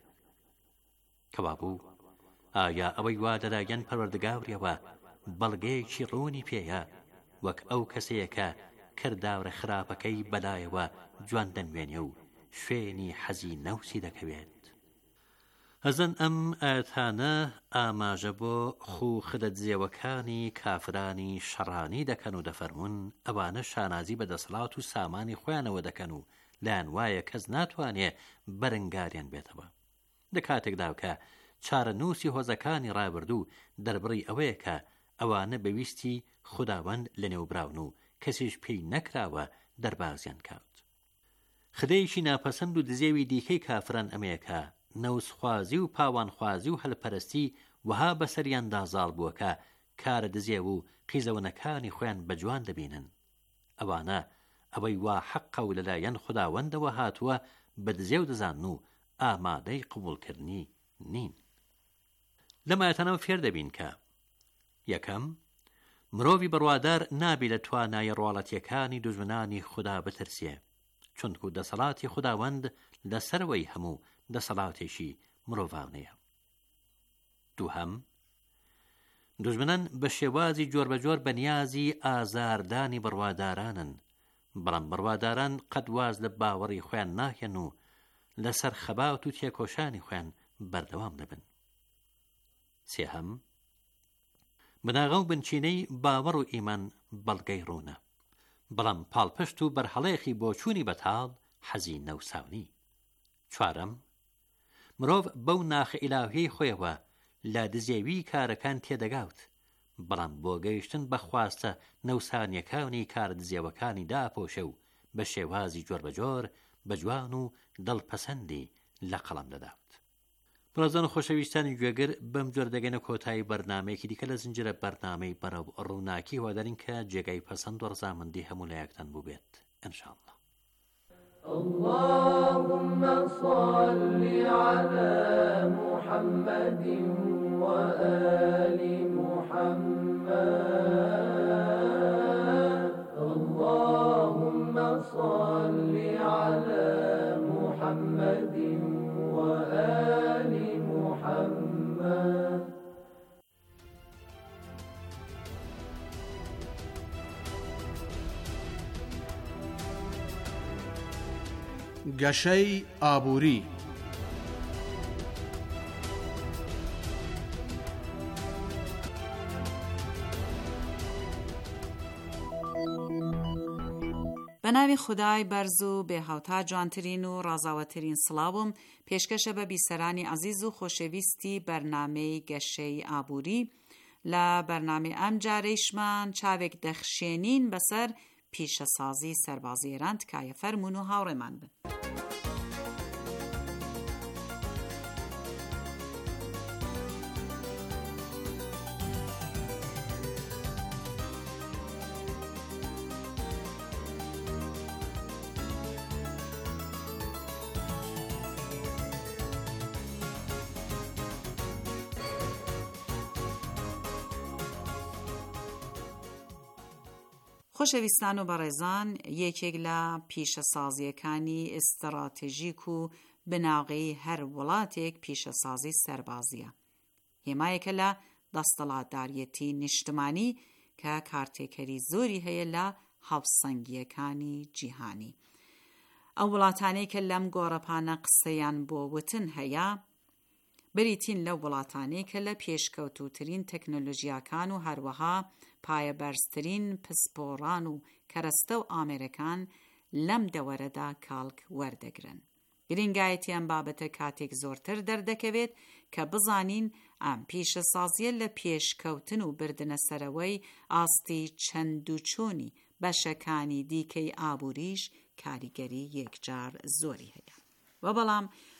کەوابوو ئایا ئەوەی وا دەدایەن پەروەردگاریەوە بەڵگەیەکی ڕوونی پێیە وەک ئەو کەسەیە کە کرداورە خراپەکەی بەلایەوە جوان دەنوێنێ و شوێنی حەزی نەوسی دەکەوێت. ئەزەن ئەم ئاەتانە ئاماژە بۆ خوو خدە جێوەکانی کافرانی شەڕانی دەکەن و دەفەرمون ئەوانە شانازی بە دەسەڵات و سامانی خۆیانەوە دەکەن و لایەن وایە کەس ناتوانێ بەرەنگاریان بێتەوە. لە کاتێکدا کە چارە نووسی هۆزەکانی ڕابردوو دەربڕی ئەوەیە کە ئەوانە بەویستی خوداوەند لە نێوبراون و کەسیش پێی نەکراوە دەربازیان کات. خدەیەکی ناپەسەند و دزێوی دیکەی کافران ئەمەیەکە نەوسخوازی و پاوانخوازی و هەلپەرستی وها بەسەریاندا زاڵ بووە کە کارە دزێ و قیزەونەکانی خۆیان بەجوان دەبینن. ئەوانە ئەوەی وا حەقە و لەلایەن خوداوەندەوە هاتووە بە دزێ و دەزان و ئامادەی قبولکردنی نین. لەمایەتانەوە فێر دەبین کە یەکەم مرۆڤی بڕوادار نابی لە توانای ڕواڵەتیەکانی دوژمنانی خوددا بترسێ، چونکو دەسەڵاتی خوداوەند لەسەرەوەی هەموو دەسەڵاتێکی مرۆڤانەیە. دووهەم دوژمنان بە شێوازی جۆربەجۆر بەنیازی ئازاردانی بڕوادارانن، بەڵام بڕواداران قەت واز لە باوەڕی خۆیان ناکەن و لەسەر خەبات و تێکۆشانی خۆیان بەردەوام دەبن. سێهەم بناغە و بنچینەی باوەڕ و ئیمان بەڵگەی ڕوونە، بەڵام پاڵپشت و بەرهەڵەیەکی بۆچوونی بەتاڵ حەزی نەوساونی. چوارەم مرۆڤ بەو ناخە ئیلاهیەی خۆیەوە لا دزێوی کارەکان تێدەگاوت، بەڵام بۆ گەیشتن بە خواستە نەوسانیەکانی کار دزێوەکانی داپۆشە و بە شێوازی جۆربەجۆر بەجوان و دڵپەسەندی لە قەڵەم دەدات. بەڕێزان و خۆشەویستانی گوێگر بەم جۆر دەگەنە کۆتایی بەرنامەیەکی دیکە لە زنجیرە بەرنامەی بەرەو ڕووناکی هیوادارین کە جێگەی پەسەند و ڕزامەندی هەموو لایەکتان بوو بێت ئینشاءالله. اللهم صل على محمد وآل محمد. اللهم صل على محمد وآل محمد. گەشەی ئابووری. بە ناوی خودای بەرز و بێهاوتا جوانترین و ڕازاوەترین سڵاوم پێشکەشە بە بیسەرانی عەزیز و خۆشەویستی بەرنامەی گەشەی ئابووری. لە بەرنامەی ئەم جارەیشمان چاوێک دەخشێنین بەسەر پیشەسازی سەربازی ئێران. تکایە فەرمون و هاوڕێمان بن. خۆشەویستان و بەڕێزان، یەکێک لە پیشەسازیەکانی ئستراتێژیک و بناغی هەر وڵاتێک پیشەسازی سەربازیە. هێمایەکە لە دەستەڵاتداریەتی نیشتمانی کە کارتێکەری زۆری هەیە لە هاوسەنگیەکانی جیهانی. ئەو وڵاتانەی کە لەم گۆڕەپانە قسەیان بۆ وتن هەیە بریتین لەو وڵاتانەی کە لە پێشکەوتووترین تەکنۆلۆژیاکان و هەروەها پایە بەرزترین پسپۆڕان و کەرەستە و ئامێرەکان لەم دەوەرەدا کاڵک وەردەگرن. گرنگایەتی ئەم بابەتە کاتێک زۆرتر دەردەکەوێت کە بزانین ئەم پیشەسازیە لە پێشکەوتن و بردنە سەرەوەی ئاستی چەند و چۆنی بەشەکانی دیکەی ئابووریش کاریگەری یەکجار زۆری هەیە. و بەڵام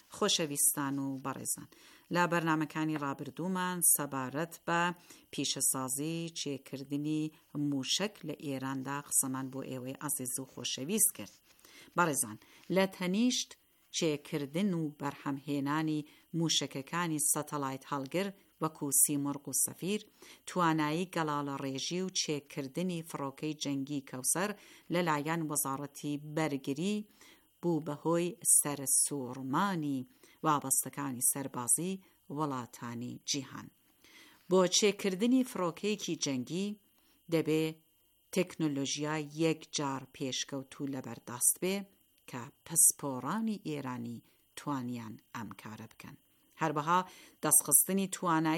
خۆشەویستان و بەڕێزان لە بەرنامەکانی ڕابردوومان سەبارەت بە پیشەسازی چێکردنی موشک لە ئێراندا قسەمان بۆ ئێوەی عەزیز و خۆشەویست کرد. بەڕێزان لە تەنیشت چێکردن و بەرهەمهێنانی موشکەکانی سەتەلایت هەڵگر وەکو سیمرغ و سەفیر، توانایی گەڵاڵە ڕێژی و چێکردنی فڕۆکەی جەنگی کەوسەر لەلایەن وەزارەتی بەرگری بوو بەهۆی سەرسوڕمانی وابەستەکانی سەربازی وڵاتانی جیهان. بۆ چێکردنی فڕۆکەیەکی جەنگی دەبێ تەکنۆلۆژیای یەک جار پێشکەوتوو لەبەردەست بێ کە پسپۆڕانی ئێرانی توانیان ئەم کارە بکەن. هەروەها دەستخستنی توانایی